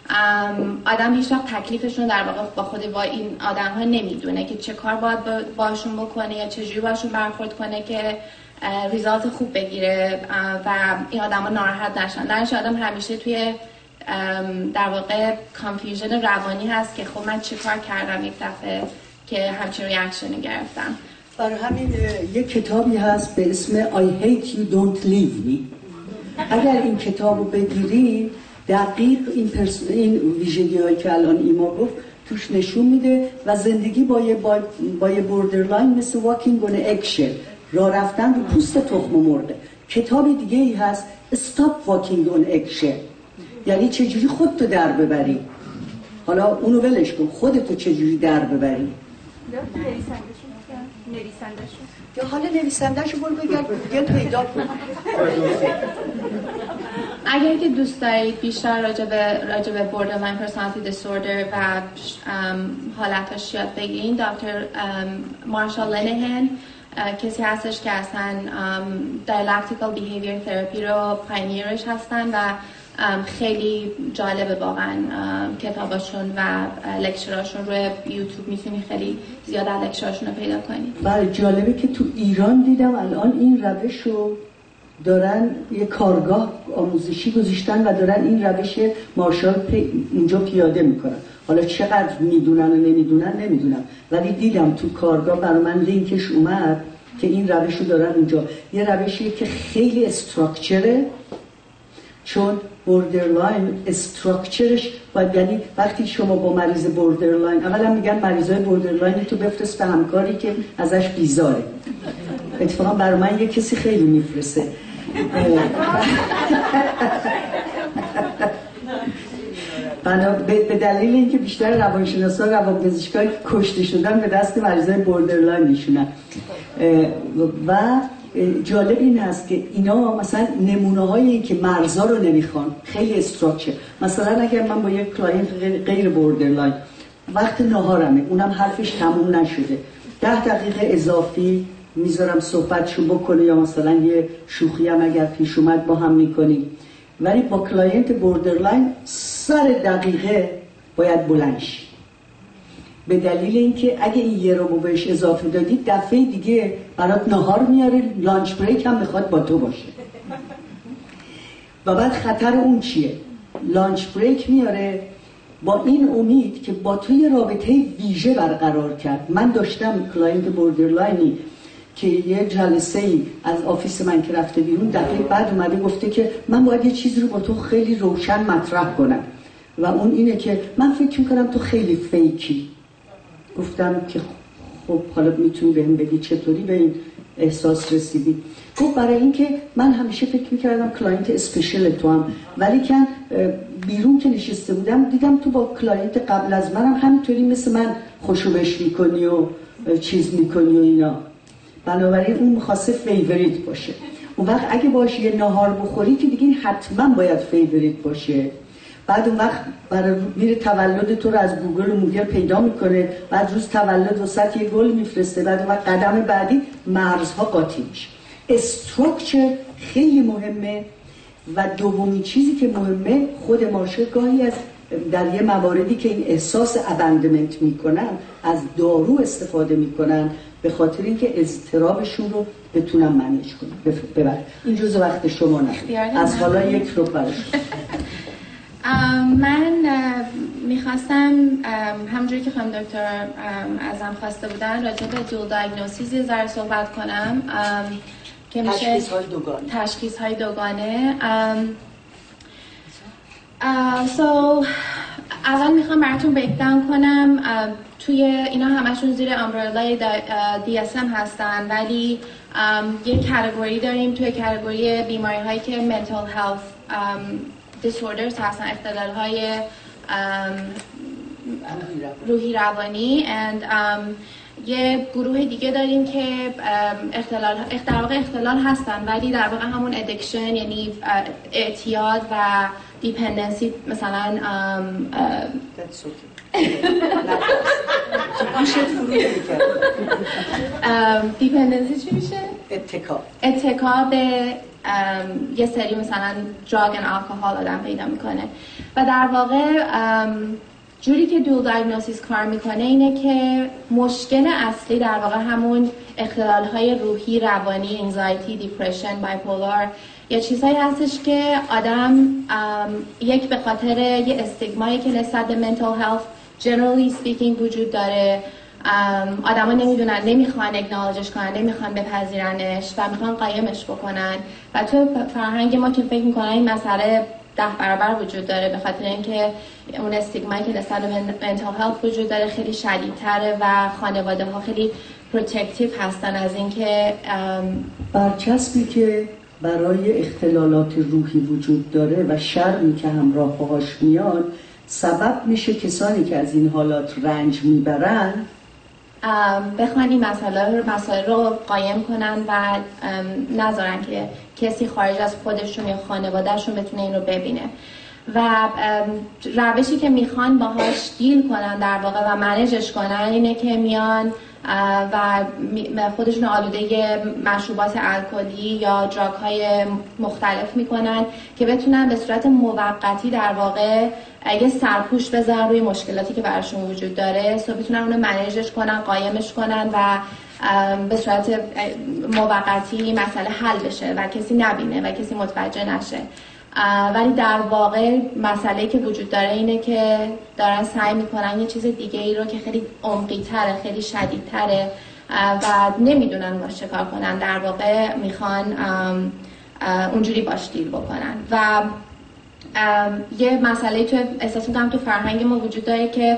آدم هیچ وقت تکلیفشون در واقع با خود با این آدم ها نمیدونه که چه کار باید باشون بکنه یا چجوری باشون برخورد کنه که ریزالت خوب بگیره و این آدم ها ناراحت نشن. درش آدم همیشه توی در واقع کانفیوژن روانی هست که خب من چه کار کردم یک دفعه که همچین ریاکشنی گرفتم. برای همین یک کتابی هست به اسم I hate you don't leave me. اگر این کتاب رو بگیرید دقیق این, پرس... این ویژگی هایی که الان ایما گفت توش نشون میده و زندگی با یه, با... با یه بوردرلاین مثل واکینگ اون اگشل، راه رفتن رو پوست تخم مرغ. کتاب دیگه ای هست Stop Walking on Eggshell، یعنی چجوری خودتو در ببری. حالا اونو ولش کن، خودتو چجوری در ببری. نویسنده‌شون یا حالا نویسنده‌شو برو بگرد گوگل پیدا کن. اگر که دوست دارید بیشتر راجع به راجع به بوردرلاین پرسونالیتی دیسوردر و حالتاش یاد بگیرین، دکتر مارشال لینهن کسی هستش که اصلا دیالکتیکال بیهیویر تراپی رو پاینیرش هستن و خیلی جالبه واقعا کتاباشون و لکچراشون روی یوتیوب میتونی خیلی زیاد از لکچراشون رو پیدا کنی. بله جالبه که تو ایران دیدم الان این روش رو دارن یه کارگاه آموزشی گذاشتن و دارن این روش مارشال پی اونجا پیاده میکنن. حالا چقدر میدونن و نمیدونن نمیدونم، ولی دیدم تو کارگاه برای من لینکش اومد که این روش رو دارن اونجا. یه روشیه که خیلی استراکچره، چون بوردرلاین استراکچرش باید، یعنی وقتی شما با مریض بوردرلاین، اولا میگن مریضای بوردرلاین تو بفرست به همکاری که ازش بیزاره. اتفاقا برای من یه کسی خیلی میفرسته. به دلیل اینکه بیشتر روانشناسا روانپزشکایی کشته شدن به دست مریضای بوردرلاین میشونن. و جالب این هست که اینا مثلا نمونه هایی که مرزا رو نمیخوان، خیلی استراکچر. مثلا اگر من با یک کلاینت غیر بوردرلاین وقت نهارمه، اونم حرفش تموم نشده، ده دقیقه اضافی میذارم صحبتشو بکنه، یا مثلا یه شوخی هم اگر پیش اومد با هم میکنیم. ولی با کلاینت بوردرلاین سر دقیقه باید بلند شی، به دلیل اینکه اگه این یه رو بهش اضافه دادی دفعه دیگه برات نهار میاره، لانچ بریک هم میخواد با تو باشه. و بعد خطر اون چیه؟ لانچ بریک میاره با این امید که با تو یه رابطه ویژه برقرار کرد. من داشتم کلاینت بوردرلاینی که یه جلسه ای از آفیس من که رفته بیرون، دفعه بعد اومده گفته که من باید یه چیزی رو با تو خیلی روشن مطرح کنم و اون اینه که من فکر میکنم تو خیلی فیکی. گفتم که خب حالا میتونی بهم بگی چطوری به این احساس رسیدی؟ گفت برای اینکه من همیشه فکر میکردم کلاینت اسپیشل تو هم، ولی که بیرون که نشسته بودم دیدم تو با کلاینت قبل از منم همینطوری مثل من خوشو بش میکنی و چیز میکنی و اینا. بنابراین اون میخواسته فیوریت باشه. اون وقت اگه باشه یه نهار بخوری که دیگه حتما باید فیوریت باشه. بعد اون وقت برای میره تولد تو رو از گوگل و موگل پیدا میکنه، بعد روز تولد وسط یه گل میفرسته، بعد اون وقت قدم بعدی مرزها قاطی میشه. استراکچر خیلی مهمه. و دومین چیزی که مهمه، خود مارشال گاهی از در یه مواردی که این احساس ابندمنت میکنن از دارو استفاده میکنن به خاطر اینکه اضطرابشون رو بتونن منیج کنن. ببر این جزء وقت شما نه، از حالا یک رو برش. من میخواستم همونجوری که خانم دکتر ازم خواسته بودن راجع به دول دیاگنوستیز یه ذره صحبت کنم که میشه تشخیص های دوگانه. تشخیص های دوگانه. so اول میخوام براتون بریک داون کنم. توی اینا همشون زیر امبرلای دی اس ام هستن، ولی یه کاتگوری داریم توی کاتگوری بیماری هایی که mental health disorders هستن، اختلال های روحی روانی. and یه گروه دیگه داریم که اختلال در واقع اختلال هستن ولی در واقع همون ادکشن، یعنی اعتیاد و دیپندنسی. مثلا دیپندنسی چی میشه؟ اتکا اتکا به یه سری مثلا دراگ و الکل آدم پیدا میکنه. و در واقع جوری که دول دیاگنوستیس کار میکنه اینه که مشکل اصلی در واقع همون اختلال‌های روحی روانی، انزایتی، دیپرشن، بایپولار، یه چیزایی هستش که آدم یک به خاطر یه استیگمایی که نسبت به mental health generally speaking وجود داره، آدما نمیدونن، نمیخوان اگنالجش کنن، نمیخوان بپذیرنش و میخوان قایمش بکنن. و تو فرهنگ ما که فکر میکنن این مسئله ده برابر وجود داره به خاطر اینکه اون استیگمایی که نسبت به mental health وجود داره خیلی شدیدتره و خانواده ها خیلی پروتکتیو هستن از اینکه برچسبی که برای اختلالات روحی وجود داره و شرمی که همراه باهاش میاد سبب میشه کسانی که از این حالات رنج میبرن بخوان این مسائل رو مسائل رو قایم کنن و نذارن که کسی خارج از خودشون یا خانوادهشون بتونه این رو ببینه. و روشی که میخوان باهاش دیل کنن در واقع و منیجش کنن اینه که میان و خودشون آلوده مشروبات الکلی یا دراگ های مختلف میکنن که بتونن به صورت موقتی در واقع یه سرپوش بزنن روی مشکلاتی که براشون وجود داره، سو بتونن اونو منیجش کنن، قایمش کنن و به صورت موقتی مسئله حل بشه و کسی نبینه و کسی متوجه نشه. ولی در واقع مسئله که وجود داره اینه که دارن سعی میکنن یه چیز دیگه ای رو که خیلی عمقی تره، خیلی شدید تره و نمیدونن باش چه کار کنن. در واقع میخوان اونجوری باش دیل بکنن و یه مسئله تو احساس میکنم تو فرهنگ ما وجود داره که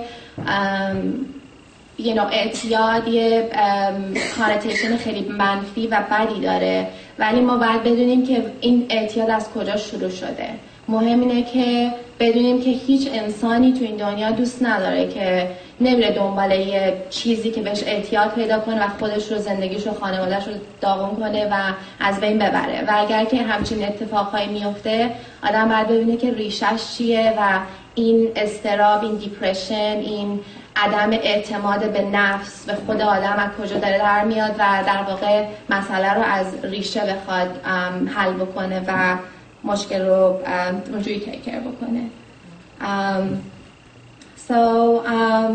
یه نوع اعتیاد یه کانوتیشن خیلی منفی و بدی داره، ولی ما باید بدونیم که این اعتیاد از کجا شروع شده. مهم اینه که بدونیم که هیچ انسانی تو این دنیا دوست نداره که نمیره دنبال یه چیزی که بهش اعتیاد پیدا کنه و خودش رو، زندگیش رو، خانواده‌اش رو داغون کنه و از بین ببره. و اگر که همچین اتفاقایی میفته، آدم باید ببینه که ریشش چیه و این اضطراب، این دیپرشن، این عدم اعتماد به نفس، به خود آدم از کجا داره در میاد و در واقع مسئله رو از ریشه بخواد حل بکنه و مشکل رو اونجوری تیک کیر بکنه. um, so um,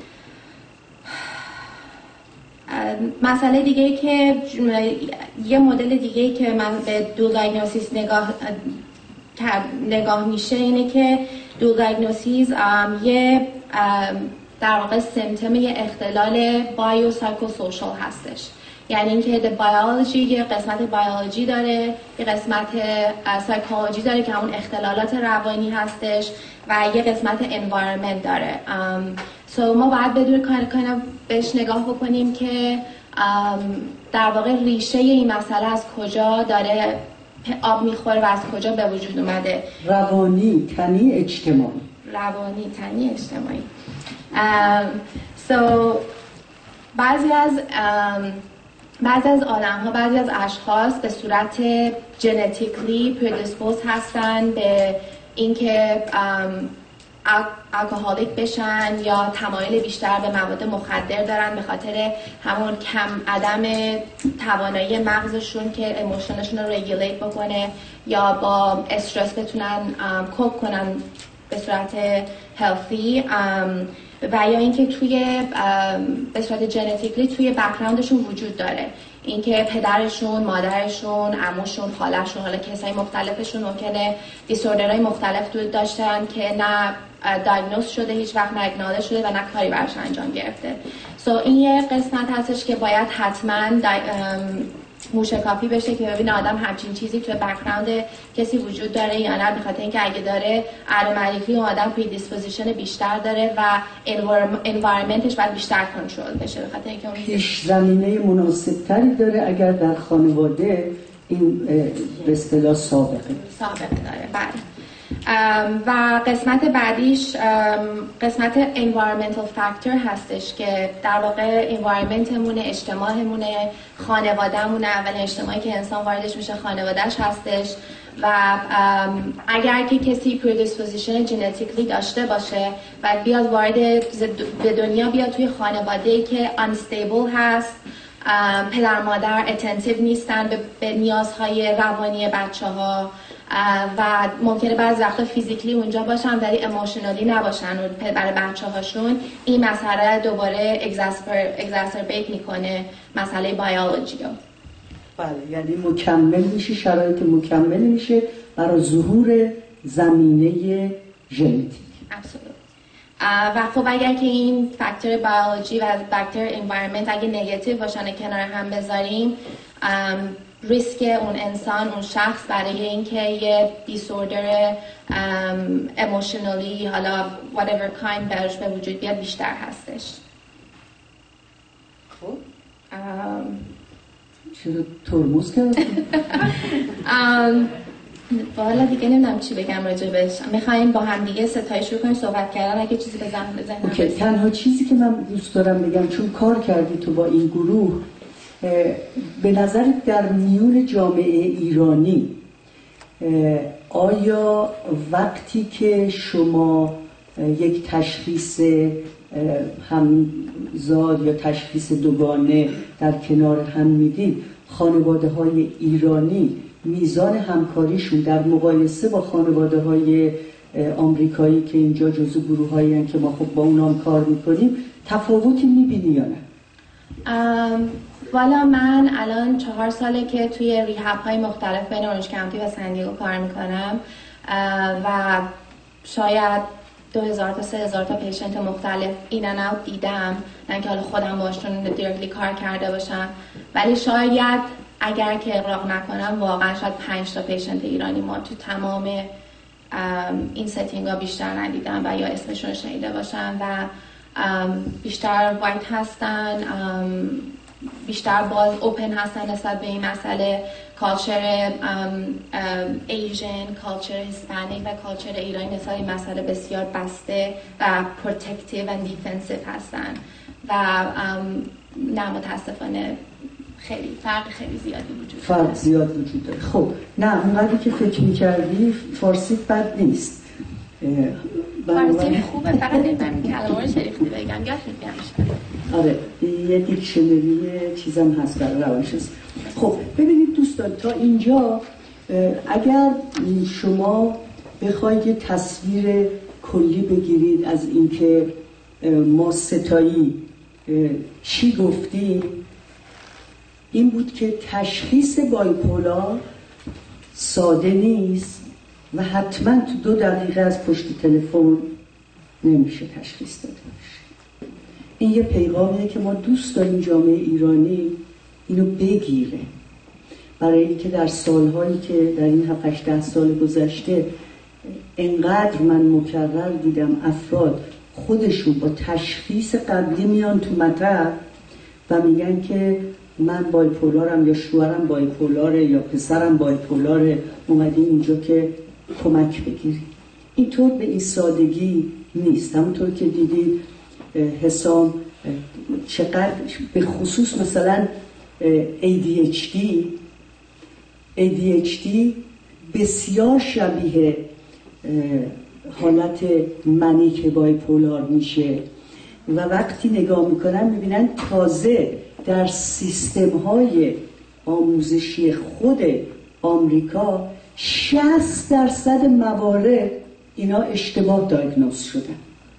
مسئله دیگه که یه مدل دیگه که من به دول دیاگنوستیس نگاه نگاه میشه اینه که دول دیاگنوستیس یه در واقع سیمتوم یه اختلال بایو سایکو سوشال هستش. یعنی اینکه د بیولوژی یه قسمت بیولوژی داره، یه قسمت سایکولوژی داره که همون اختلالات روانی هستش و یه قسمت انوایرمنت داره. سو um, so ما باید بدون کانه بهش نگاه بکنیم که um, در واقع ریشه این مسئله از کجا داره آب میخوره و از کجا به وجود اومده. روانی، تنی، اجتماعی. روانی، تنی، اجتماعی. um, so بعضی از um, بعضی از آدم‌ها، بعضی از اشخاص به صورت ژنتیکلی پردیسپوز هستن به اینکه الکلیک بشن یا تمایل بیشتر به مواد مخدر دارن به خاطر همون کم عدم توانایی مغزشون که ایموشنشون رو رگولیت بکنه یا با استرس بتونن کوپ کنن به صورت هلثی، و یا اینکه توی به صورت ژنتیکلی توی بک‌گراندشون وجود داره، اینکه پدرشون، مادرشون، عموشون، خاله‌شون، حالا کسای مختلفشون ممکنه دیسوردرهای مختلف داشتن که نه دیاگنوز شده، هیچ وقت نه اگناله شده و نه کاری براش انجام گرفته. سو so این یه قسمت هستش که باید حتما موشکافی بشه که ببینه آدم همچین چیزی توی بک‌گراند کسی وجود داره یا نه، به خاطر اینکه اگه داره اتوماتیکلی اون آدم پردیسپوزیشن بیشتر داره و انوایرمنتش باید بیشتر کنترل بشه، به خاطر اینکه اون پیش زمینه مناسبتری داره اگر در خانواده این به اصطلاح سابقه سابقه داره. بله. و قسمت بعدیش قسمت environmental factor هستش که در واقع environmentمونه، اجتماعمونه، خانوادهمونه. اولین اجتماعی که انسان واردش میشه خانوادهش هستش و اگر که کسی predisposition ژنتیکلی داشته باشه و بیاد وارد به دنیا بیاد توی خانواده‌ای که unstable هست، پدر مادر اتنتیو نیستن به نیازهای روانی بچه‌ها و ممکنه بعضی وقتا فیزیکلی اونجا باشن ولی ایموشنالی نباشن و برای بچه‌هاشون این مسئله دوباره اگزاسربیت میکنه مسئله بیولوژی رو. بله، یعنی مکمل میشه، شرایط مکمل میشه برای ظهور زمینه ژنتیک. و خب اگر که این فاکتور بیولوژی و فاکتور انوایرمنت اگه نگاتیو باشن کنار هم بذاریم، ریسک اون انسان، اون شخص برای اینکه یه دیسوردر ایموشنالی حالا whatever kind برش به وجود بیاد بیشتر هستش. خب چرا ترمز کردی؟ والا دیگه نمیدونم چی بگم راجبش. میخوایم با هم دیگه ستایی شروع کنیم صحبت کردن، اگه چیزی بزنم بزنم. اوکی. تنها چیزی که من دوست دارم بگم، چون کار کردی تو با این گروه، به نظرت در میون جامعه ایرانی آیا وقتی که شما یک تشخیص همزاد یا تشخیص دوگانه در کنار هم میدید، خانواده های ایرانی میزان همکاریشون در مقایسه با خانواده های آمریکایی که اینجا جزو گروه هایی هستند که ما خب با اونام کار میکنیم، تفاوتی میبینی یا نه؟ والا من الان چهار ساله که توی ریهاب های مختلف بین اورنج کانتی و سن دیگو کار میکنم و شاید دو هزار تا سه هزار تا پیشنت مختلف این ان اوت دیدم، نه اینکه حالا خودم باشون دایرکتلی کار کرده باشم، ولی شاید اگر که اغراق نکنم واقعا شاید پنج تا پیشنت ایرانی ما تو تمام این ستینگ ها بیشتر ندیدم و یا اسمشون شنیده باشم و بیشتر وایت هستن، بیشتر باز اوپن هستن نسبت به این مسئله. کالچر ایژن، کالچر هیسپانیک و کالچر ایرانی نسبت به این مسئله بسیار بسته و پروتکتیو و دیفنسیو هستن و نه متاسفانه خیلی فرق خیلی زیادی وجود داره. فرق زیاد وجود داره. خب نه اونقدری که فکر می‌کردی فارسی بد نیست. فارسی خوبه، فقط نمی‌دونم کلمه‌ها رو شریفتی بگم یا میگم. آره یه دیکشنری چیزم هست برای روانشناسی. خب ببینید دوستان تا اینجا اگر شما بخواید یه تصویر کلی بگیرید از اینکه ما ستایی چی گفتیم، این بود که تشخیص بایپولار ساده نیست و حتما تو دو دقیقه از پشت تلفن نمیشه تشخیص داده باشه. این یه پیغامیه که ما دوست داریم جامعه ایرانی اینو بگیره، برای اینکه در سالهایی که در این هفت هشت سال گذشته انقدر من مکرر دیدم افراد خودشون با تشخیص قبلی میان تو مطب و میگن که من بایپولارم یا شوهرم بایپولاره یا پسرم بایپولاره، اومدیم اینجا که کمک بگیریم. اینطور به این سادگی نیست. همونطور که دیدید حسام چقدر به خصوص مثلا ای دی اچ دی ای دی اچ دی بسیار شبیه حالت منیک بایپولار میشه و وقتی نگاه میکنن میبینن تازه در سیستم های آموزشی خود آمریکا شصت درصد موارد اینا اشتباه دایگنوز شدن.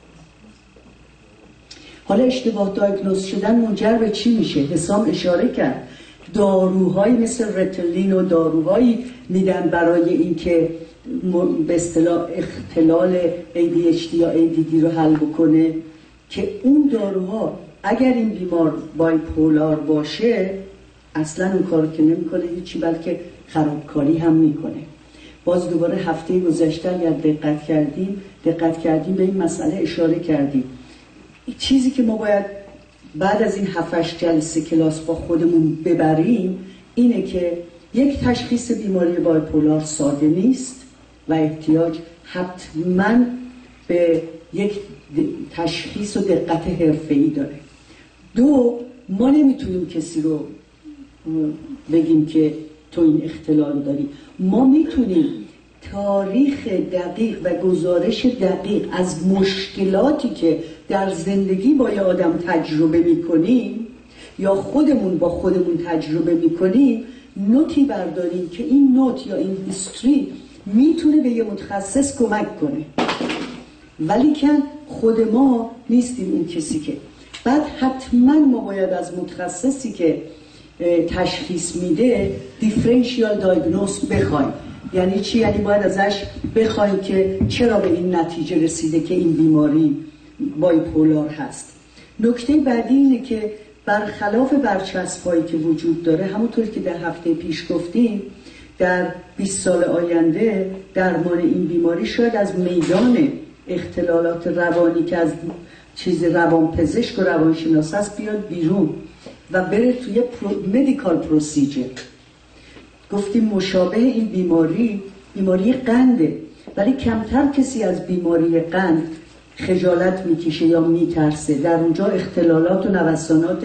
حالا اشتباه دایگنوز شدن منجر به چی میشه؟ حسام اشاره کرد داروهایی مثل رتلین و داروهایی میدن برای اینکه به اصطلاح اختلال ای دی اچ دی یا ای دی دی رو حل بکنه، که اون داروها اگر این بیمار بایپولار باشه اصلا اون کار که نمیکنه هیچی، بلکه خرابکاری هم میکنه. باز دوباره هفته گذشته اگر دقت کردیم دقت کردیم به این مسئله اشاره کردیم. چیزی که ما باید بعد از این هفت هشت جلسه کلاس با خودمون ببریم اینه که یک تشخیص بیماری بایپولار ساده نیست و احتیاج حتما به یک تشخیص و دقت حرفه‌ای داره. دو، ما نمیتونیم کسی رو بگیم که تو این اختلال داری. ما میتونیم تاریخ دقیق و گزارش دقیق از مشکلاتی که در زندگی با یه آدم تجربه میکنیم یا خودمون با خودمون تجربه میکنیم نوتی برداریم که این نوت یا این هیستوری میتونه به یه متخصص کمک کنه، ولی که خود ما نیستیم اون کسی که. بعد حتما ما باید از متخصصی که تشخیص میده دیفرنشیال دایگنوز بخوایم. یعنی چی؟ یعنی باید ازش بخوایم که چرا به این نتیجه رسیده که این بیماری بایپولار هست. نکته بعدی اینه که برخلاف برچسب‌هایی که وجود داره، همونطور که در هفته پیش گفتیم، در بیست سال آینده درمان این بیماری شاید از میدان اختلالات روانی که از چیز روانپزشک و روانشناس است بیاد بیرون و بره توی مدیکال پروسیجر. گفتیم مشابه این بیماری بیماری قنده، ولی کمتر کسی از بیماری قند خجالت میکشه یا میترسه. در اونجا اختلالات و نوسانات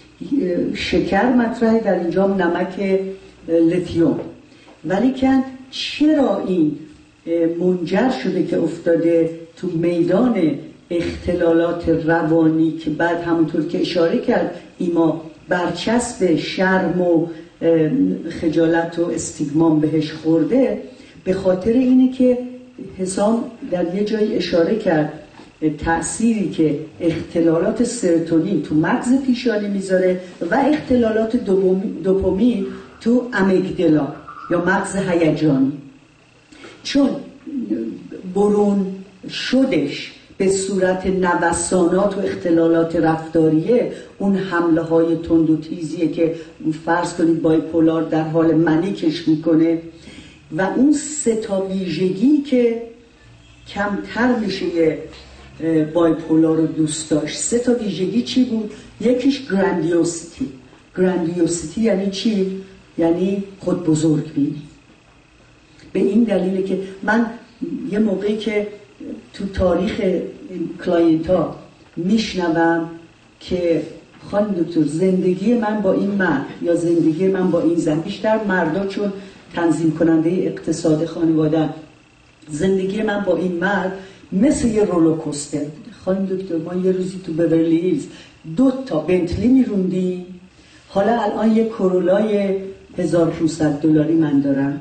شکر مطرحه، در اینجا نمک لیتیوم. ولی که چرا این منجر شده که افتاده تو میدان اختلالات روانی که بعد همونطور که اشاره کرد ایما برچسب شرم و خجالت و استیگمان بهش خورده؟ به خاطر اینه که حسام در یه جایی اشاره کرد تأثیری که اختلالات سروتونین تو مغز پیشانی میذاره و اختلالات دوپامین تو امیگدلا یا مغز هیجانی. چون برون شدش به صورت نوسانات و اختلالات رفتاریه، اون حمله های تند و تیزیه که فرض کنید بایپولار در حال منیکش میکنه و اون سه تا ویژگی که کمتر میشه یه بایپولار رو دوست داشت. سه تا ویژگی چی بود؟ یکیش گراندیوسیتی. گراندیوسیتی یعنی چی؟ یعنی خود بزرگ بینی. به این دلیله که من یه موقعی که تو تاریخ کلاینت ها میشنوم که خانم دکتر زندگی من با این مرد یا زندگی من با این زن، بیشتر مردا چون تنظیم کننده اقتصاد خانواده، زندگی من با این مرد مثل یه رولوکوستر. خانم دکتر ما یه روزی تو بورلی هیلز دو تا بنتلی میروندیم، حالا الان یه کرولای هزار و پانصد دلاری من دارم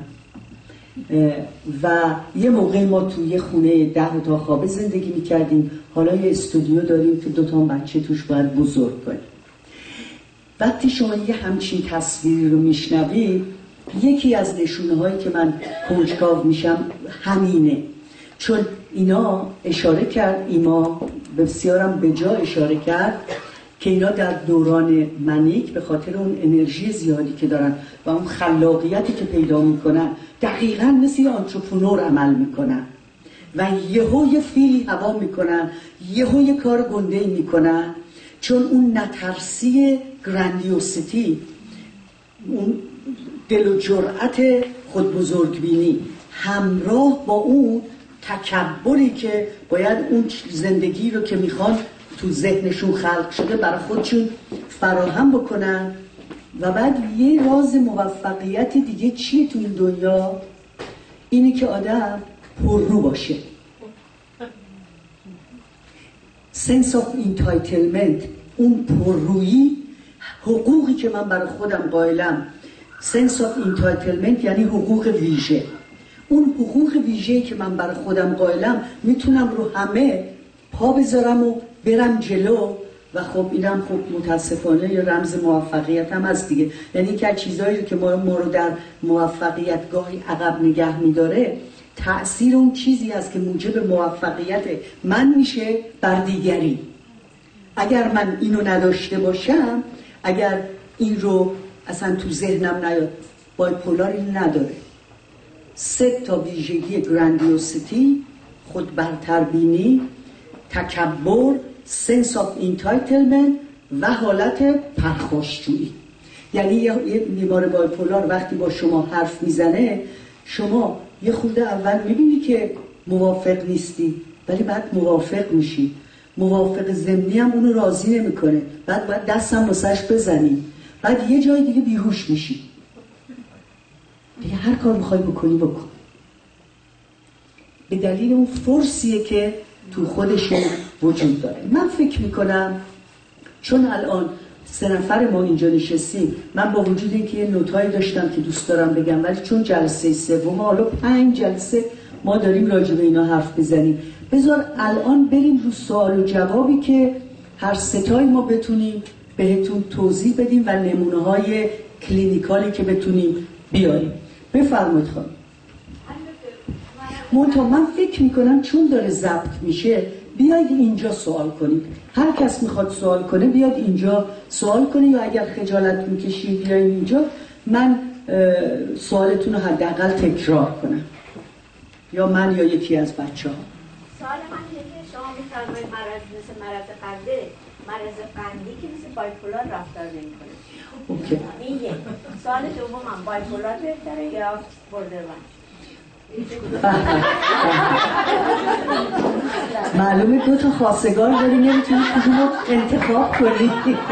و یه موقع ما تو یه خونه ده تا خوابه زندگی میکردیم، حالا یه استودیو داریم که دو تا بچه توش باید بزرگ کنیم. وقتی شما یه همچین تصویری رو میشنوید، یکی از نشونه هایی که من کنجکاو میشم همینه. چون اینا اشاره کرد، ایما بسیارم به جا اشاره کرد که اینا در دوران منیک به خاطر اون انرژی زیادی که دارن و اون خلاقیتی که پیدا میکنن دقیقاً مثل یه آنترپرنور عمل میکنن و یهو یه فیلی هوا میکنن، یهو یه کار گنده‌ای میکنن. چون اون نترسی گراندیوسیتی، اون دل و جرأت خود بزرگبینی همراه با اون تکبری که باید اون زندگی رو که میخوان تو ذهنشون خلق شده برای خودشون فراهم بکنن. و بعد یه راز موفقیت دیگه چیه تو این دنیا؟ اینه که آدم پررو باشه. sense of entitlement، اون پررویی، حقوقی که من برای خودم قائلم. sense of entitlement یعنی حقوق ویژه. اون حقوق ویژه‌ای که من برای خودم قائلم میتونم رو همه پا بذارم و برم جلو و خب اینم خب متاسفانه یه رمز موفقیت هم هست دیگه. یعنی که چیزایی که ما ما رو در موفقیت گاهی عقب نگه میداره، تأثیر اون چیزی هست که موجب موفقیت من میشه بر دیگری. اگر من اینو نداشته باشم، اگر این رو اصلا تو ذهنم نیاد، بایپولار این نداره. سه تا ویژگی گراندیوسیتی، خود برتربینی، تکبر، sense of entitlement و حالت پرخاشجویی. یعنی یه بیمار بایپولار وقتی با شما حرف میزنه، شما یه خورده اول میبینی که موافق نیستی ولی بعد موافق میشی. موافق ضمنی هم اونو راضی نمیکنه، بعد بعد دستم واسش بزنی، بعد یه جای دیگه بیهوش میشی، دیگه هر کار میخوای بکنی بکن. به دلیل اون فرسیه که تو خودشون وجود داره. من فکر میکنم چون الان سه نفر ما اینجا نشستیم، من با وجود اینکه یه نوتایی داشتم که دوست دارم بگم، ولی چون جلسه سوم، حالا پنج جلسه ما داریم راجع به اینا حرف بزنیم، بذار الان بریم رو سوال و جوابی که هر ستای ما بتونیم بهتون توضیح بدیم و نمونه های کلینیکالی که بتونیم بیاریم. بفرمایید خانم. منتها من فکر میکنم چون داره ضبط میشه، بیاید اینجا سوال کنید. هر کس میخواد سوال کنه بیاد اینجا سوال کنه، یا اگر خجالت میکشید بیاید اینجا، من سوالتون رو حداقل تکرار کنم، یا من یا یکی از بچه ها. سوال من اینه که شما میفرمایید مرض مثل مرض قنده، مرض قندی که مثل بایپولار رفتار نمی‌کنه. اوکی. این یک. سوال دومم بایپولار بهتره یا بوردرلاین؟ معلومه دو تا خواستگار داری، نمیتونی کدوم رو انتخاب کنی.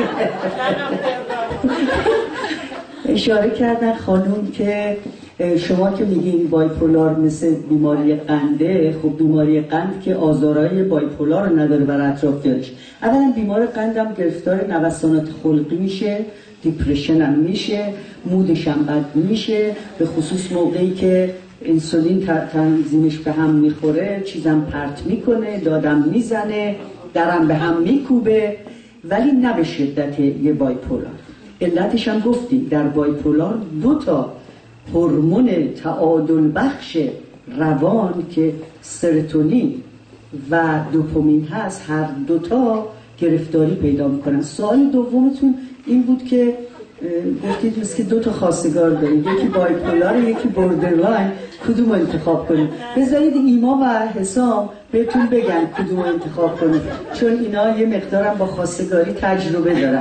اشاره کردن خانوم که شما که میگین بایپولار مثل بیماری قنده، خب بیماری قند که آزارهای بایپولار رو نداره بر اطرافیانش. اولا بیمار قند هم گرفتار نوسانات خلقی میشه، دیپرشن هم میشه، مودش هم بد میشه، به خصوص موقعی که انسولین تنظیمش به هم میخوره، چیزم پرت میکنه، دادم میزنه، درم به هم میکوبه، ولی نه به شدت یه بایپولار. علتش هم گفتیم در بایپولار دو تا هورمون تعادل بخش روان که سروتونین و دوپامین هست، هر دوتا گرفتاری پیدا میکنن. سوال دومتون این بود که گفتید مثل که دو تا خواستگار دارید، یکی بایپولار یکی بوردرلاین، کدوم انتخاب کنید؟ بذارید ایما و حسام بهتون بگن کدوم انتخاب کنید، چون اینا یه مقدارم با خواستگاری تجربه دارن.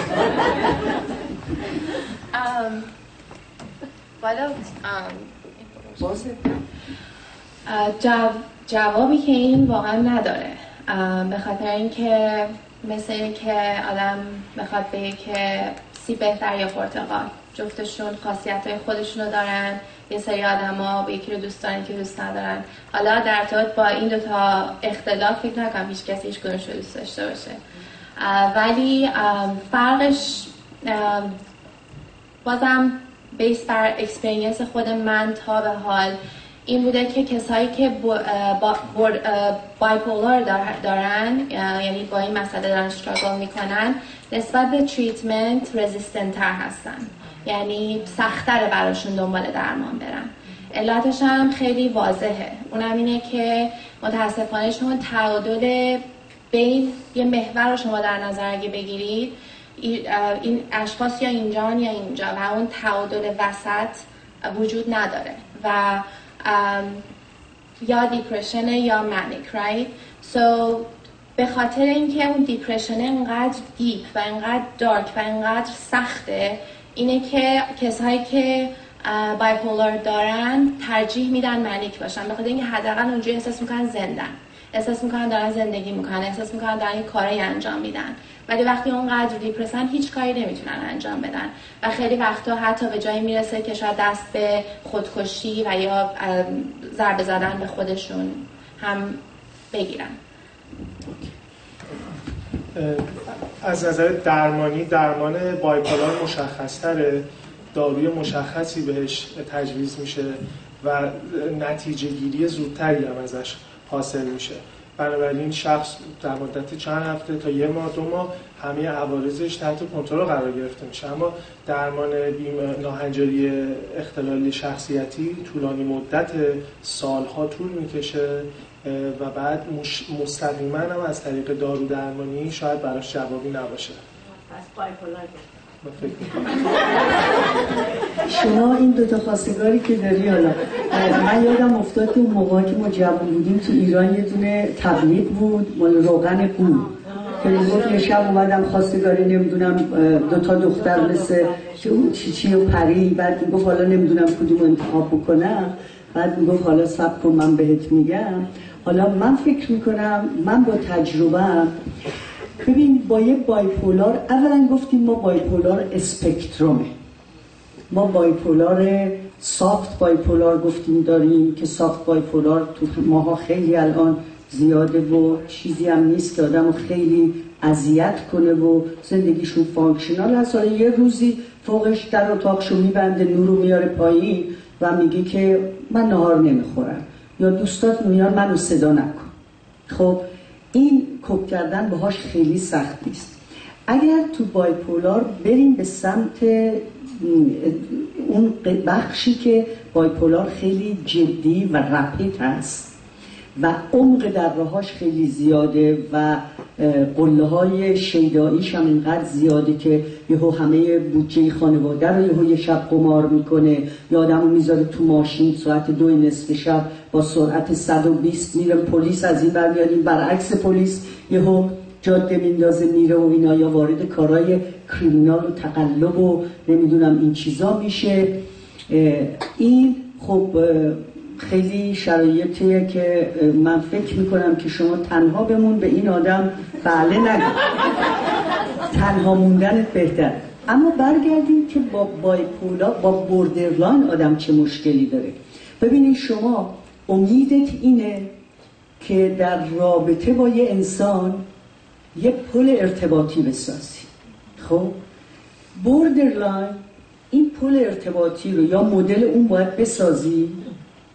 جوابی که این واقعا نداره، به خاطر اینکه مثل این که آدم بخواد بگه که سیب بهتر یا پرتقال، جفتشون خاصیت‌های خودشونو دارن. یه سری آدم‌ها به یکی رو دوست دارن که دوست ندارن. حالا در ارتباط با این دوتا اختلاف فکر نکنم هیچ کسی هیچ کدومش رو دوست داشته باشه، ولی فرقش بازم بیس بر اکسپریانس خود من تا به حال این بوده که کسایی که بایپولار دارن، یعنی با این مسئله دارن استراگل میکنن، نسبت به تریتمنت رزیستنت تر هستن، یعنی سخت‌تره براشون دنبال درمان برن. علتش هم خیلی واضحه، اونم اینه که متاسفانه شما تعادل بین یه محور رو شما در نظر اگه بگیرید، این اشخاص یا اینجان یا اینجا و اون تعادل وسط وجود نداره و um, یا دیپرشن یا منیک، right؟ So به خاطر اینکه اون دیپرشن انقدر دیپ و انقدر دارک و انقدر سخته، اینه که کسایی که بایپولار دارن ترجیح میدن منیک باشن، به خاطر اینکه حداقل اونجوری احساس میکنن زندن، احساس میکنن دارن زندگی میکنن، احساس میکنن دارن یک کاری انجام میدن. ولی وقتی اونقدر دیپرسن هیچ کاری نمیتونن انجام بدن و خیلی وقتا حتی به جایی میرسه که شاید دست به خودکشی و یا ضربه زدن به خودشون هم بگیرن. از نظر درمانی، درمان بایپولار مشخص‌تره، داروی مشخصی بهش تجویز میشه و نتیجه گیری زودتری هم ازش حاصل میشه. بنابراین شخص در مدت چند هفته تا یه ماه دو ماه همه عوارضش تحت کنترل قرار گرفته میشه. اما درمان ناهنجاری اختلال شخصیتی طولانی مدت، سالها طول میکشه و بعد مستقیما هم از طریق دارو درمانی شاید براش جوابی نباشه. پس بایپولار شما این دوتا خواستگاری که داری، حالا من یادم افتاد که اون موقع که ما جوان بودیم تو ایران یه دونه تبلیغ بود مال روغن قو که میگفت یه شب اومدم خواستگاری نمیدونم دوتا دختر مثل چیچی و پری، بعد میگفت حالا نمیدونم کدوم انتخاب بکنم، بعد میگفت حالا صبر کن من بهت میگم. حالا من فکر میکنم من با تجربه‌ام، ببین با یه بایپولار، اولا گفتیم ما بایپولار اسپکترومه، ما بایپولار سافت بایپولار گفتیم داریم که سافت بایپولار تو ماها خیلی الان زیاده و چیزی هم نیست که آدمو خیلی اذیت کنه و زندگیشون فانکشنال هست. حالا یه روزی فوقش در اتاقشو میبنده، نورو میاره پایین و میگه که من نهار نمیخورم یا دوستات میان منو صدا نکن. خب این کوب کردن باهاش خیلی سخت نیست. اگر تو بایپولار بریم به سمت اون بخشی که بایپولار خیلی جدی و رپید هست و عمق در راهاش خیلی زیاده و قله های شیداییش هم اینقدر زیاده که یهو همه بودجه خانواده رو یهو یه شب قمار میکنه، یا آدمو میذاره تو ماشین ساعت دو نصف شب با سرعت صد و بیست میره، پلیس از این بر میاد، این برعکس پلیس یهو جاده میندازه میره و اینا، یا وارد کارهای کریمینال و تقلب و نمیدونم این چیزا میشه. این خب خیلی شرایطیه که من فکر میکنم که شما تنها بمون به این آدم بله نگو، تنها موندنت بهتر. اما برگردیم که با بایپولا با بوردرلاین آدم چه مشکلی داره. ببینید شما امیدت اینه که در رابطه با یه انسان یه پل ارتباطی بسازی. خب بوردرلاین این پل ارتباطی رو یا مدل اون باید بسازی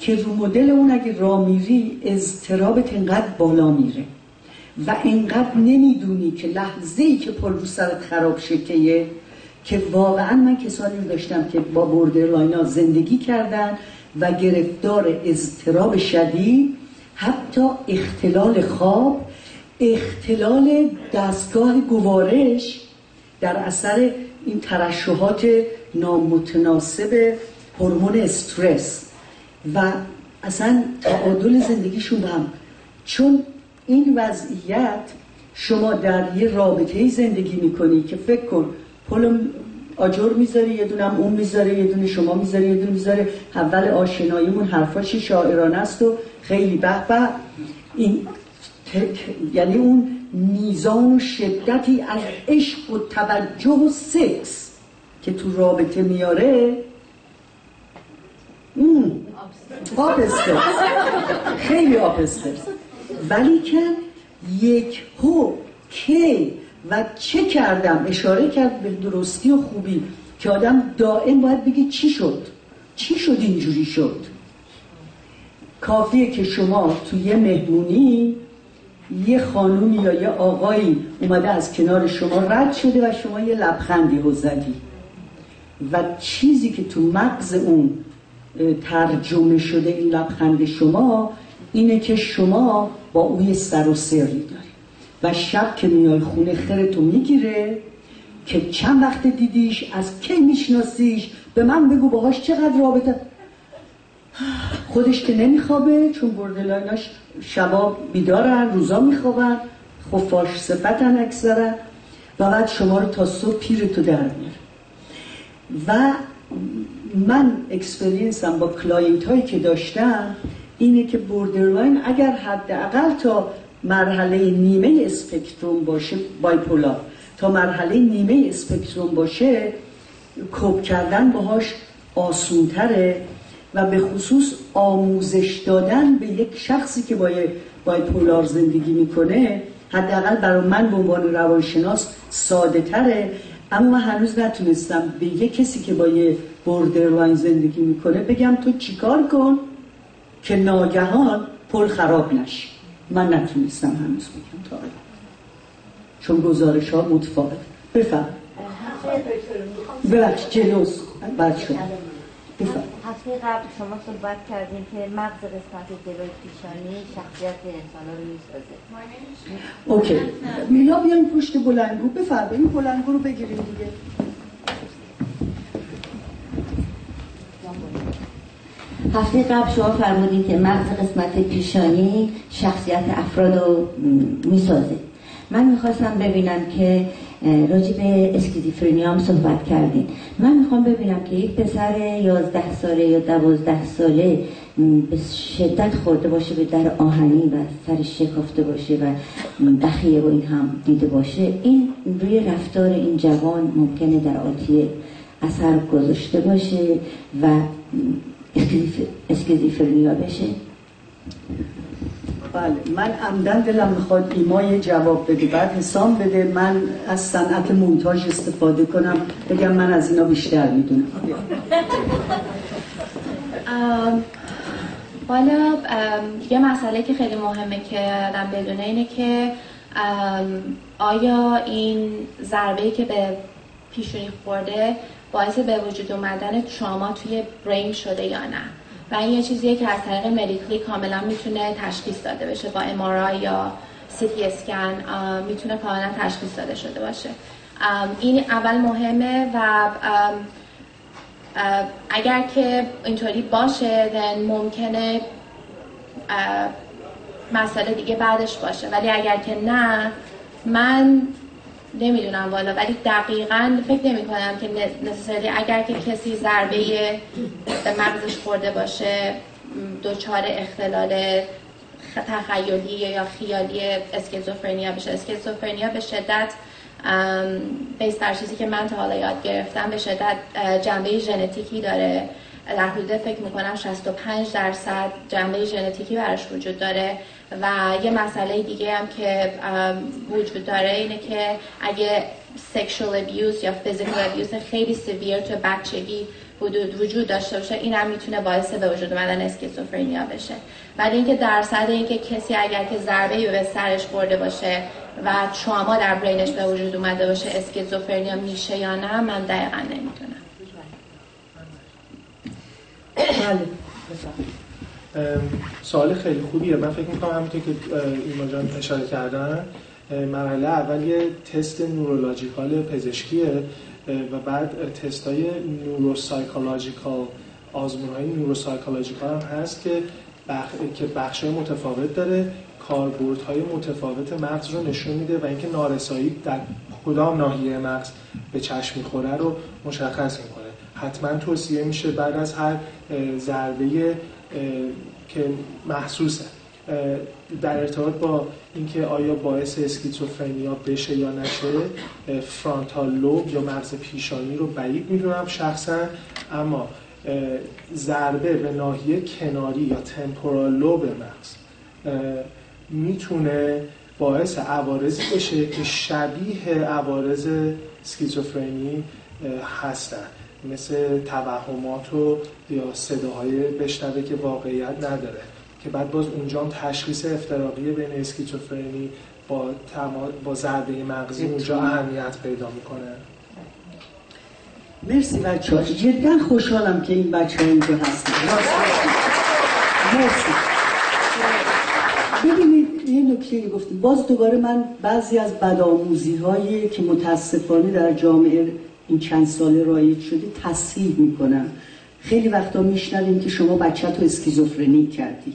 که رو مدل اون اگه را میری اضطرابت انقدر بالا میره و انقدر نمیدونی که لحظه‌ای که پل رو سرت خراب شکیه، که واقعا من کسانی رو داشتم که با بوردرلاین ها زندگی کردن و گرفتار اضطراب شدید، حتی اختلال خواب، اختلال دستگاه گوارش در اثر این ترشحات نامتناسب هورمون استرس و اصلا تعادل زندگیشون به هم. چون این وضعیت شما در یه رابطه‌ای زندگی میکنی که فکر کن پل آجر میذاری، یه دونه هم اون میذاره، یه دونه شما میذاری، یه دونه میذاره. اول آشناییمون حرفاش شاعرانه است و خیلی به به این تک... یعنی اون میزان و شدتی از عشق و توجه و سکس که تو رابطه میاره اون آب استرس، خیلی آب استرس. ولی که یک هو کی و چه کردم اشاره کرد به درستی و خوبی که آدم دائم باید بگه چی شد، چی شد اینجوری شد. کافیه که شما توی یه مهمونی یه خانومی یا یه آقایی اومده از کنار شما رد شده و شما یه لبخندی رو زدی و چیزی که تو مغز اون ترجمه شده این لبخند شما اینه که شما با اون یه سر و سری داری و شب که میای خونه خیرتو میگیره که چند وقت دیدیش، از کی میشناسیش، به من بگو باهاش چقدر رابطه. خودش که نمیخوابه چون بردلایناش شبا بیدارن، روزا میخوابن، خفاش صفتن اکثرا، و بعد شما رو تا صبح پیرتو در میاره. و من اکسپریانسم با کلاینت هایی که داشتم اینه که بوردرلاین اگر حداقل تا مرحله نیمه اسپکتروم باشه، بایپولار تا مرحله نیمه اسپکتروم باشه، کوب کردن باهاش آسونتره و به خصوص آموزش دادن به یک شخصی که با بایپولار زندگی میکنه حداقل برای من به عنوان روانشناس ساده تره. اما من هنوز نتونستم به یک کسی که با یه بوردرلاین زندگی میکنه بگم تو چیکار کن که ناگهان پل خراب نشه. من نتونستم هنوز بگم تا الان، چون گزارش ها متفاوت. بفهم بلکه جلوس بعد شد. بفهم. هفته قبل شما صحبت کردیم که مغز قسمت جلوی پیشانی شخصیت انسان رو میسازه. اوکی میلا بیان پشت بلندگو. بفهم این بلندگو رو بگیریم دیگه. هفته قبل شما فرمودید که مغز قسمت پیشانی شخصیت افراد رو میسازه. من میخواستم ببینم که راجع به اسکیزوفرنیا هم صحبت کردین. من میخوام ببینم که یک پسر یازده ساله یا دوازده ساله به شدت خورده باشه به در آهنی و سرش شکافته باشه و بخیه و این هم دیده باشه، این روی رفتار این جوان ممکنه در آتیه اثر گذاشته باشه و اسکیزوفرنیا بشه؟ بله، من عمدن دلم میخواد ایمای جواب بده، بعد حسام بده، من از صنعت مونتاژ استفاده کنم بگم من از اینا بیشتر میدونم. بالا یه مسئله که خیلی مهمه که آدم بدونه اینه که آیا این ضربه‌ای که به پیشونی خورده باعث به وجود اومدن تراما توی برین شده یا نه، و این یه چیزیه که از طریق مدیکلی کاملا میتونه تشخیص داده بشه، با ام آر آی یا سی تی اسکن میتونه کاملا تشخیص داده شده باشه. این اول مهمه و اگر که اینطوری باشه then ممکنه مسئله دیگه بعدش باشه، ولی اگر که نه، من نمیدونم والا، ولی دقیقاً فکر نمی کنم که نسیسری اگر که کسی ضربه به مغزش خورده باشه دچار اختلال تخیلی یا خیالی اسکیزوفرنیا بشه. اسکیزوفرنیا به شدت بیشتر چیزی که من تا حالا یاد گرفتم به شدت جنبه ژنتیکی داره در حدود فکر میکنم شصت و پنج درصد جنبه ژنتیکی براش وجود داره. و یه مسئله دیگه هم که وجود داره اینه که اگه sexual abuse یا physical abuse خیلی سیویر تو بچگی وجود داشته باشه، این هم میتونه باعث به وجود اومدن اسکیزوفرنیا بشه. ولی اینکه درصد اینکه کسی اگر که ضربه‌ای به سرش خورده باشه و تراما در برینش به وجود اومده باشه اسکیزوفرنیا میشه یا نه، من دقیقاً نمیدونم. بله. سوال خیلی خوبیه. من فکر می‌کنم همونطور که ایمان جان اشاره کردن، مرحله اول یه تست نورولوژیکال پزشکیه و بعد تست‌های نوروسایکولوژیکال، آزمون‌های نوروسایکولوژیکال هم هست که بخ... که بخش‌های متفاوت داره، کاربردهای متفاوت مغز رو نشون میده و اینکه نارسایی در کدام ناحیه مغز به چشم می‌خوره رو مشخص می‌کنه. حتما توصیه میشه بعد از هر ضربه که محسوسه در ارتباط با اینکه آیا باعث اسکیزوفرنیا بشه یا نشه، فرانتال لوب یا مغز پیشانی رو بعید میدونم شخصا، اما ضربه به ناحیه کناری یا تمپورال لوب مغز میتونه باعث عوارضی بشه که شبیه عوارض اسکیزوفرنی هستن، مثل توهمات و یا صداهای بشنوه که واقعیت نداره، که بعد باز اونجا هم تشخیص افتراقی بین اسکیزوفرنی با تما... با ضربه مغزی اونجا اهمیت پیدا میکنه. مرسی بچه‌ها، جدا خوشحالم که این بچه‌ها اینجا هستن. مرسی. ببینید این نکته که گفتید، باز دوباره من بعضی از بدآموزی هایی که متاسفانه در جامعه این چند ساله رایج شده تصحیح میکنم. خیلی وقتا میشنویم که شما بچه‌تو اسکیزوفرنیک کردی،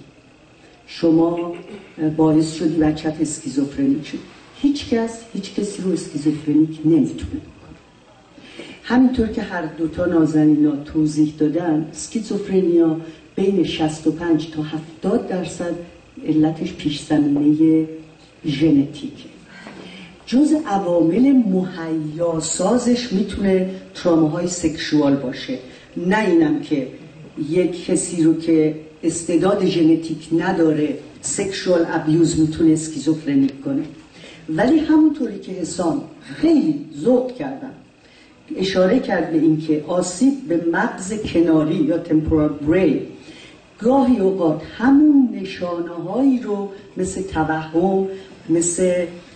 شما باعث شدی بچه‌ت اسکیزوفرنیک شد. هیچ کس هیچ کسی رو اسکیزوفرنیک نمیتونه. همینطور که هر دوتا نازنینا توضیح دادن، اسکیزوفرنیا بین شصت و پنج تا هفتاد درصد علتش پیش زمینه ژنتیکه. جز عوامل مهیاسازش میتونه تراماهای سکشوال باشه، نه اینم که یک کسی رو که استعداد ژنتیک نداره سکشوال ابیوز میتونه اسکیزوفرنیک کنه. ولی همونطوری که حسام خیلی ذوق کردم اشاره کرد به این که آسیب به مغز کناری یا تمپورال برین گاهی اوقات همون نشانه هایی رو مثل توهم، مثل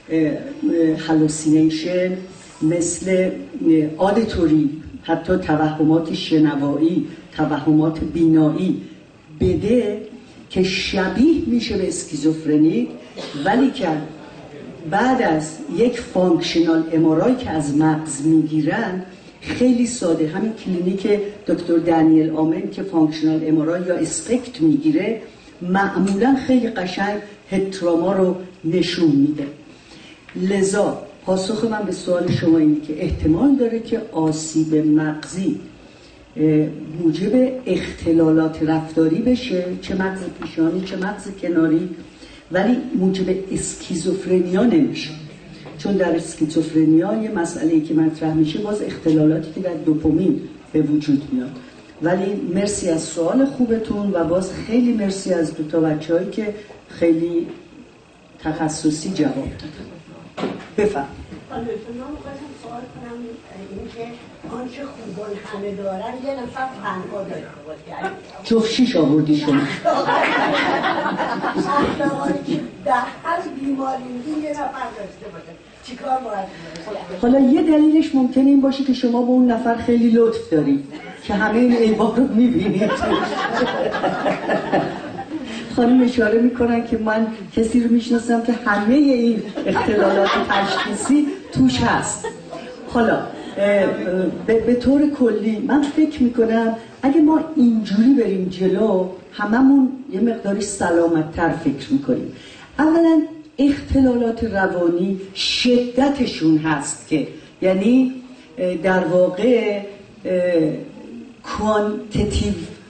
هالوسینیشن، مثل آدیتوری، حتی توهمات شنوایی، توهمات بینایی بده که شبیه میشه به اسکیزوفرنیک، ولی که بعد از یک فانکشنال ام‌آرآی که از مغز میگیرن خیلی ساده، همین کلینیک دکتر دانیل آمن که فانکشنال ام‌آرآی یا اسپکت میگیره معمولا خیلی قشنگ هتراما رو نشون میده. لذا پاسخ من به سوال شما اینه که احتمال داره که آسیب مغزی موجب اختلالات رفتاری بشه، چه مغز پیشانی چه مغز کناری، ولی موجب اسکیزوفرنیا نمیشه. چون در اسکیزوفرنیا یه مسئله‌ای که مطرح میشه باز اختلالاتی که در دوپامین به وجود میاد. ولی مرسی از سوال خوبتون و باز خیلی مرسی از دوتا بچه‌هایی که خیلی تخصصی جواب دادن. بفهم. حالا من می‌خواستم سوال کنم این که آنچه خوبان همه دارن یه نفر تنها داره. جفشیش آوردی شما. ساختمانی که در هر بیماری یه نفر داشته باشه چیکار باید؟ حالا یه دلیلش ممکنه این باشه که شما با اون نفر خیلی لطف دارید که همه این عیبا رو می‌بینید. خانم اشاره میکنن که من کسی رو میشناسم که همه این اختلالات تشخیصی توش هست. حالا به, به طور کلی من فکر میکنم اگه ما اینجوری بریم جلو هممون یه مقداری سلامت‌تر فکر میکنیم. اولا اختلالات روانی شدتشون هست که یعنی در واقع کوانتیتیو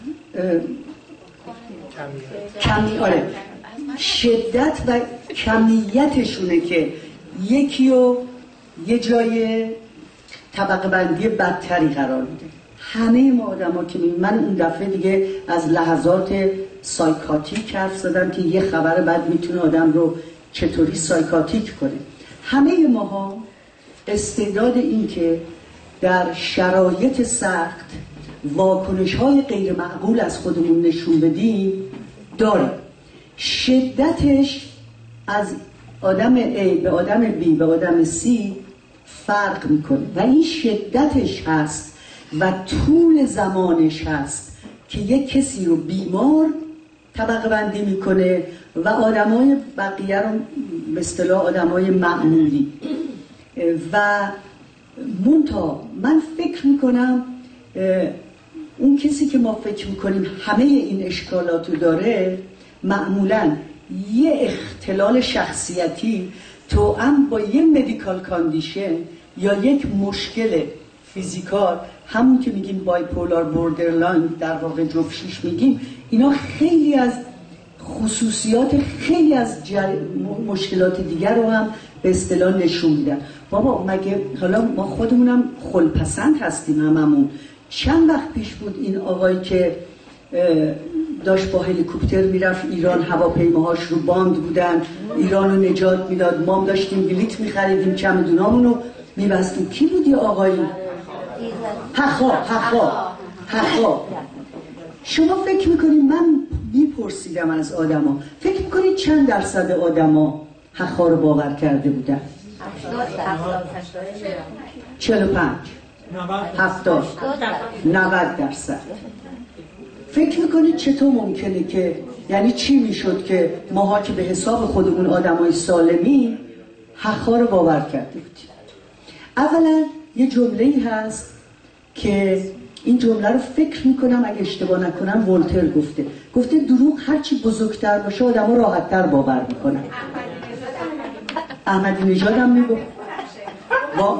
کمی آره شدت و کمیتشونه که یکی رو یه جای طبقه بندی بدتری قرار میده. همه ما آدم ها که من اون دفعه دیگه از لحظات سایکاتیک حرف زدم که یه خبر بد میتونه آدم رو چطوری سایکاتیک کنه. همه ماها استعداد این که در شرایط سخت واکنش های غیر معقول از خودمون نشون بدیم داریم. شدتش از آدم A به آدم B به آدم C فرق میکنه و این شدتش هست و طول زمانش هست که یک کسی رو بیمار طبقه بندی میکنه و آدمای بقیه رو به اصطلاح آدمای معمولی. و منتها من فکر میکنم اون کسی که ما فکر میکنیم همه این اشکالات رو داره معمولاً یه اختلال شخصیتی توأم با یه مدیکال کاندیشن یا یک مشکل فیزیکال، همون که میگیم بایپولار بوردرلاین، در واقع جفشیش میگیم، اینا خیلی از خصوصیات خیلی از جر... مشکلات دیگر رو هم به اصطلاح نشون میدن. بابا مگه حالا ما خودمونم خلپسند هستیم هممون. چند وقت پیش بود این آقایی که داشت با هلیکوپتر میرفت ایران، هواپیماهاش رو باند بودن، ایران رو نجات میداد، ما هم داشتیم بلیط میخریدیم، چمدونامون رو میبستیم. کی بود یه آقایی؟ حقا حقا حقا شما فکر میکنید، من میپرسیدم از آدما، فکر میکنید چند درصد آدما حقا رو باور کرده بودن؟ چهل و پنج، هفتاد، نود درصد. فکر میکنید چطور ممکنه که، یعنی چی میشد که ماها که به حساب خودمون آدمای سالمی حقا رو باور کرده بودیم؟ اولا یه جمله‌ای هست که این جمله رو فکر میکنم اگه اشتباه نکنم ولتر گفته گفته دروغ هرچی بزرگتر باشه آدم ها راحت‌تر باور میکنن. احمدی نژاد هم میگفت با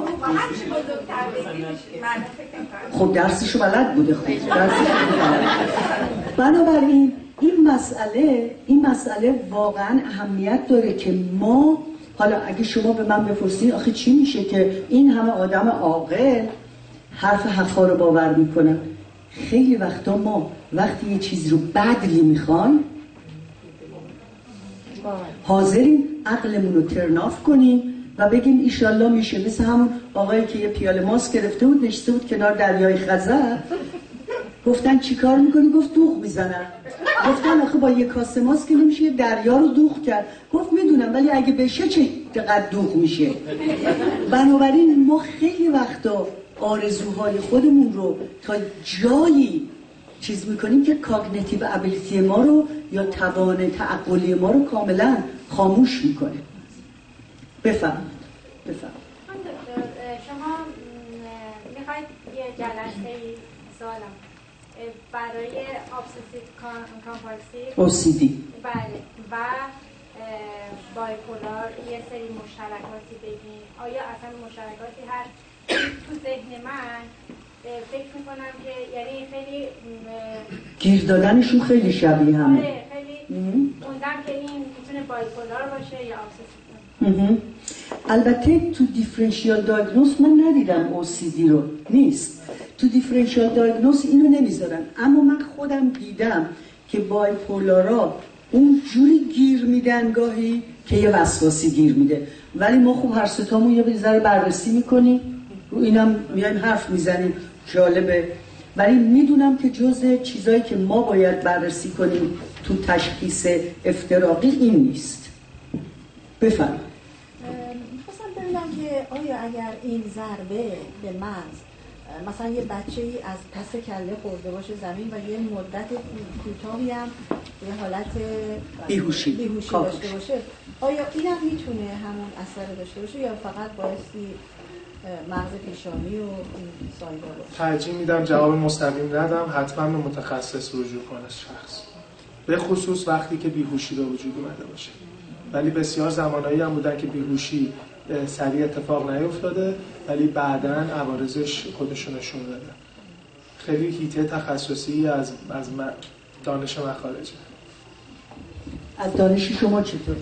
خب درسشو بلد بوده. خب درسشو بلد. بنابراین این مسئله این مسئله واقعا اهمیت داره که ما، حالا اگه شما به من بپرسید آخه چی میشه که این همه آدم عاقل حرف حقا رو باور میکنن؟ خیلی وقتا ما وقتی یه چیز رو بدلی میخوایم حاضریم عقلمون رو ترناف کنیم و بگیم ایشالله میشه. مثل همون آقایی که یه پیاله ماست گرفته بود نشسته بود کنار دریای خزر، گفتن چی کار میکنی؟ گفت دوغ میزنم. گفتن آخه با یه کاسه ماست که نمیشه یه دریا رو دوغ کرد. گفت میدونم ولی اگه بشه چه قد دوغ میشه. بنابراین ما خیلی وقتا آرزوهای خودمون رو تا جایی چیز میکنیم که کاگنیتیو ابیلیتی ما رو یا توان تعقلی ما رو کاملا خاموش میکنه. بفرمایید. بفرمایید. شما میخواید یه جلسه سوالم برای ابسسیو کامپالسیو او سی دی بله و بایپولار یه سری مشترکاتی بگین. آیا اصلا مشترکاتی هست؟ تو ذهن من فکر میکنم که یعنی خیلی گیر دادنشون خیلی شبیه همه. خیلی موندم که این میتونه بایپولار باشه یا ابسسیو. البته تو دیفرنشیال دایگنوز من ندیدم او سی دی رو، نیست. تو دیفرنشیال دایگنوز اینو نمیذارن، اما من خودم دیدم که بایپولارا اون جوری گیر میدن گاهی که یه وسواسی گیر میده، ولی ما خب هر ستامون یه ذره بررسی میکنیم، رو اینم میایم حرف میزنیم. جالبه. ولی میدونم که جزء چیزایی که ما باید بررسی کنیم تو تشخیص افتراقی این نیست. بفرمایید. میخواستم ببینم که آیا اگر این ضربه به مغز مثلا یه بچه‌ای از پس کله خورده باشه زمین و یه مدت کوتاهی هم یه حالت بیهوشی بیهوشی داشته باشه، آیا این هم میتونه همون اثر داشته باشه یا فقط بایستی مغز پیشانی و سایدا باشه؟ ترجیح میدم جواب مستقیم ندم، حتما به متخصص رجوع کنه شخص، به خصوص وقتی که بیهوشی به وجود اومده باشه. ولی بسیار زمانایی هم بودن که بیهوشی سریع اتفاق نیفتاده ولی بعداً عوارضش خودشون نشون داده. خیلی هیته تخصصی از از دانش من خارجه. از دانش شما چطور؟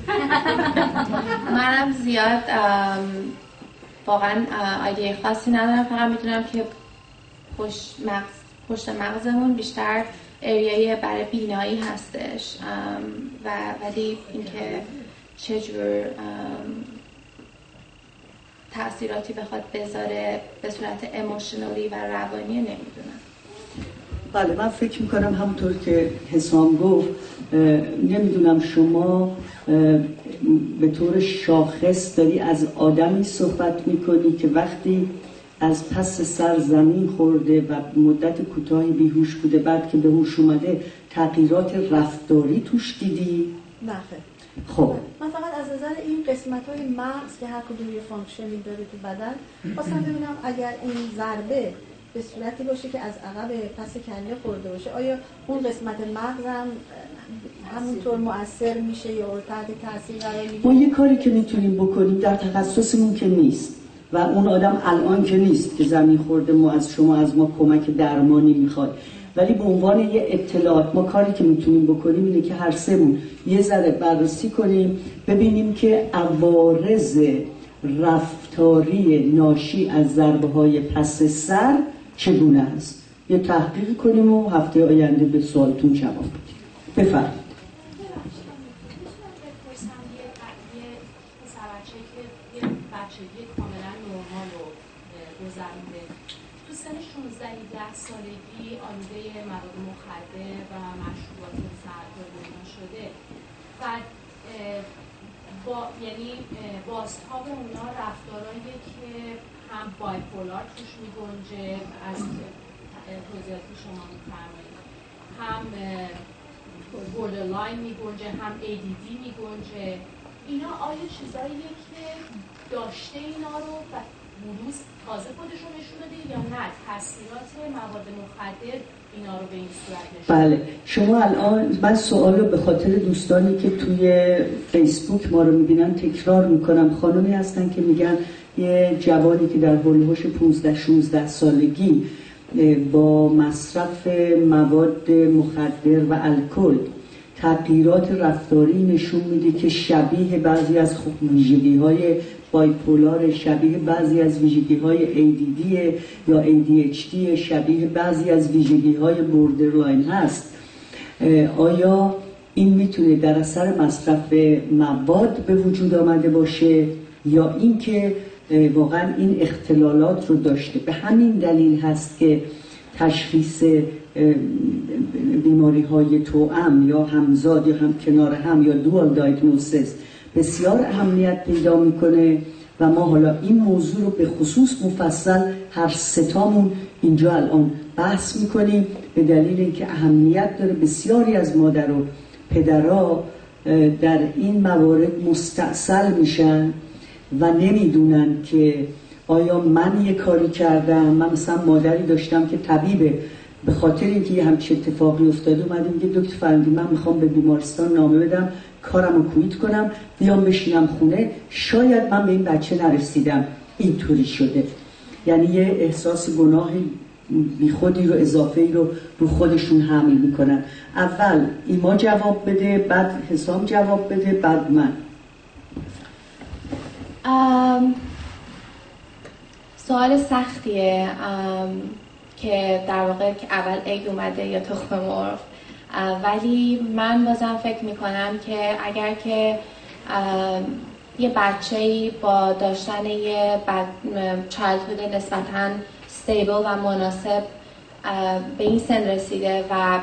منم زیاد واقعا ایده خاصی ندارم، فقط میتونم که پشت مغز پشت مغزمون بیشتر اریایی برای بینایی هستش و ولی اینکه چجور تأثیراتی بخواد بذاره به صورت ایموشنالی و روانی نمیدونم. بله من فکر میکنم همونطور که حسام گفت، نمیدونم شما به طور شاخص داری از آدمی صحبت میکنی که وقتی از پس سر زمین خورده و مدت کوتاهی بیهوش بوده، بعد که به هوش اومده تغییرات رفتاری توش دیدی؟ نه خیر. خب من فقط از نظر این قسمت‌های مغز که هر کدوم یه فانکشنی داره تو بدن خواستم ببینم اگر این ضربه به صورتی باشه که از عقب پس کله خورده باشه، آیا اون قسمت مغز هم همونطور مؤثر میشه یا تحت تاثیر قرار میگیره؟ ما یه کاری که میتونیم بکنیم در تخصصمون که نیست و اون آدم الان که نیست که زمین خورده ما از شما از ما کمک درمانی میخواد، ولی به عنوان یه اطلاعات ما کاری که میتونیم بکنیم اینه که هر سمون یه ذره بررسی کنیم، ببینیم که عوارض رفتاری ناشی از ضربه های پس سر چگونه است. یه تحقیق کنیم و هفته آینده به سوالتون جواب بدیم. بفرمایید. سن شانزده هجده سالگی آلوده مواد مخدر و مشروبات سرطان شده و با یعنی بازتاب اونا رفتارهایی که هم بایپولار توش میگنجه از توضیحاتی که شما میفرمایید، هم بوردرلاین میگنجه، هم ای دی دی میگنجه. اینا آیا چیزاییه که داشته اینا رو و بروز تازه خودشون نشون داده یا نه تاثیرات مواد مخدر اینا رو به این صورت نشون؟ بله شما الان من سوال رو به خاطر دوستانی که توی فیسبوک ما رو میبینن تکرار میکنم. خانمی هستن که میگن یه جوانی که در هولوش پانزده شانزده سالگی با مصرف مواد مخدر و الکل تغییرات رفتاری نشون میده که شبیه بعضی از ویژگی‌های بایپولار، شبیه بعضی از ویژگی‌های ای دی دی یا ای دی اچ دی، شبیه بعضی از ویژگی‌های بوردرلاین هست. آیا این میتونه در اثر مصرف مواد به وجود آمده باشه یا اینکه واقعا این اختلالات رو داشته؟ به همین دلیل هست که تشخیص بیماری های توأم یا همزاد یا هم کنار هم یا دوال دایگنوستس بسیار اهمیت پیدا میکنه و ما حالا این موضوع رو به خصوص مفصل هر ستامون اینجا الان بحث میکنیم، به دلیل اینکه اهمیت داره. بسیاری از مادر و پدرها در این موارد مستعصل میشن و نمیدونن که آیا من یه کاری کردم. من مثلا مادری داشتم که طبیبه، به خاطر اینکه یه همچین اتفاقی افتاده اومده میگه دکتر فرنگی من میخوام به بیمارستان نامه بدم کارمو کویت کنم بیام بشینم خونه، شاید من به این بچه نرسیدم اینطوری شده. یعنی یه احساس گناهی بی خودی رو اضافه‌ای رو رو خودشون حمل میکنن. اول ایما جواب بده، بعد حسام جواب بده، بعد من. ام... سوال سختیه ام... که در واقع که اول اگ اومده یا تخم مرغ، ولی من بازم فکر میکنم که اگر که یه بچه‌ای با داشتن یه چایلدهود نسبتاً استیبل و مناسب به این سن رسیده و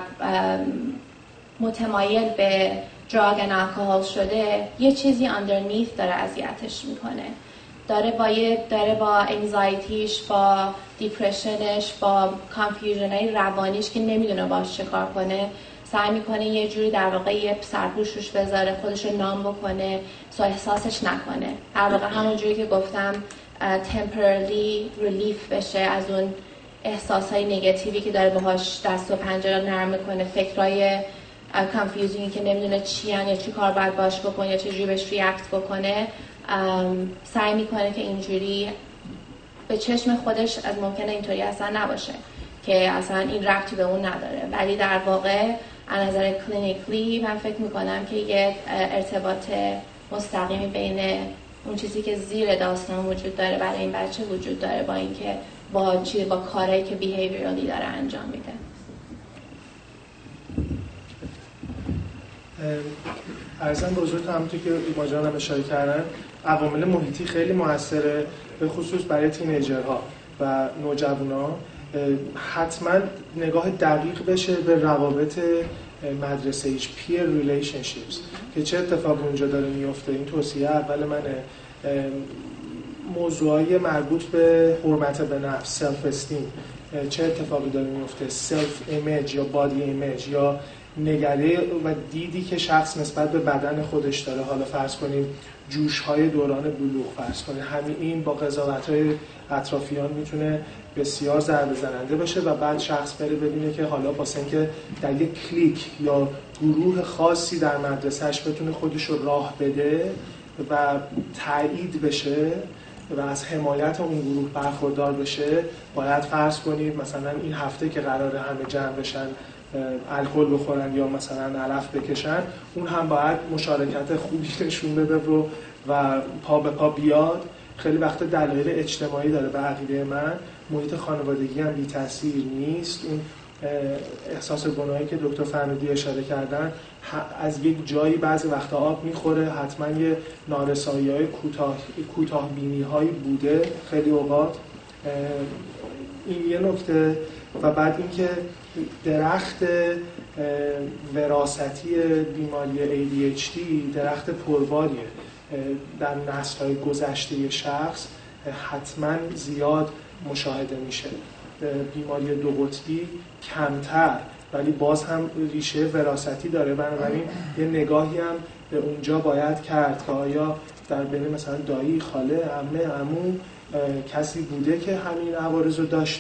متمایل به دراگ و الکل شده، یه چیزی underneath داره اذیتش میکنه، داره با یه داره با انگزایتیش، با دیپرشنش، با کانفیوژنای روانیش که نمیدونه باش چه کار کنه، سعی میکنه یه جوری در واقع یه سرپوش روش بذاره، خودش رو نام بکنه، سو احساسش نکنه. در واقع همون جوری که گفتم temporarily relief بشه از اون احساسای نگاتیوی که داره باهاش دست و پنجه رو نرم میکنه، فکرای کانفیوزینگی که نمیدونه چی ان یا چی کار باید باش بکنه یا چه جوری بهش ریاکت بکنه. سعی میکنه که اینجوری به چشم خودش از ممکنه اینطوری اصلا نباشه که اصلا این ربطی به اون نداره، ولی در واقع از نظر کلینیکلی من فکر میکنم که یه ارتباط مستقیمی بین اون چیزی که زیر داستان وجود داره برای این بچه وجود داره با اینکه با چی با کارهایی که بیهیویرالی داره انجام میده. ارزم به حضورتون همونطور که ایما جان هم اشاره کردن عوامل محیطی خیلی موثره، به خصوص برای تینیجرها و نوجوانان. حتما نگاه دقیق بشه به روابط مدرسه ایش، peer relationships که چه اتفاقی اونجا داره میفته. این توصیه اول منه. موضوعای مربوط به حرمت به نفس، self esteem، چه اتفاقی داره میفته، self image یا body image یا نگره و دیدی که شخص نسبت به بدن خودش داره. حالا فرض کنیم جوش‌های دوران بلوغ، فرض کنیم همین این با قضاوت‌های اطرافیان میتونه بسیار ضربه زننده باشه و بعد شخص بره ببینه که حالا واسه اینکه در یک کلیک یا گروه خاصی در مدرسهش بتونه خودش رو راه بده و تایید بشه و از حمایت اون گروه برخوردار بشه، باید فرض کنید مثلا این هفته که قراره همه جمع بشن الکل بخورن یا مثلا علف بکشن، اون هم باید مشارکت خوبی نشون بده و و پا به پا بیاد. خیلی وقت دلایل اجتماعی داره به عقیده من. محیط خانوادگی هم بی تاثیر نیست. اون احساس گناهی که دکتر فرنودی اشاره کردن از یک جایی بعضی وقتا آب میخوره، حتما یه نارسایی‌های کوتاه کوتاه بینی‌هایی بوده خیلی اوقات. این یه نکته. و بعد اینکه درخت وراثتی بیماری ای دی اچ دی درخت پرباریه در نسل‌های گذشته شخص، حتما زیاد مشاهده میشه. بیماری دو قطبی کمتر ولی باز هم ریشه وراثتی داره، بنابراین یه نگاهی هم به اونجا باید کرد که آیا در بین مثلا دایی، خاله، عمه، عمو کسی بوده که همین عوارض رو داشته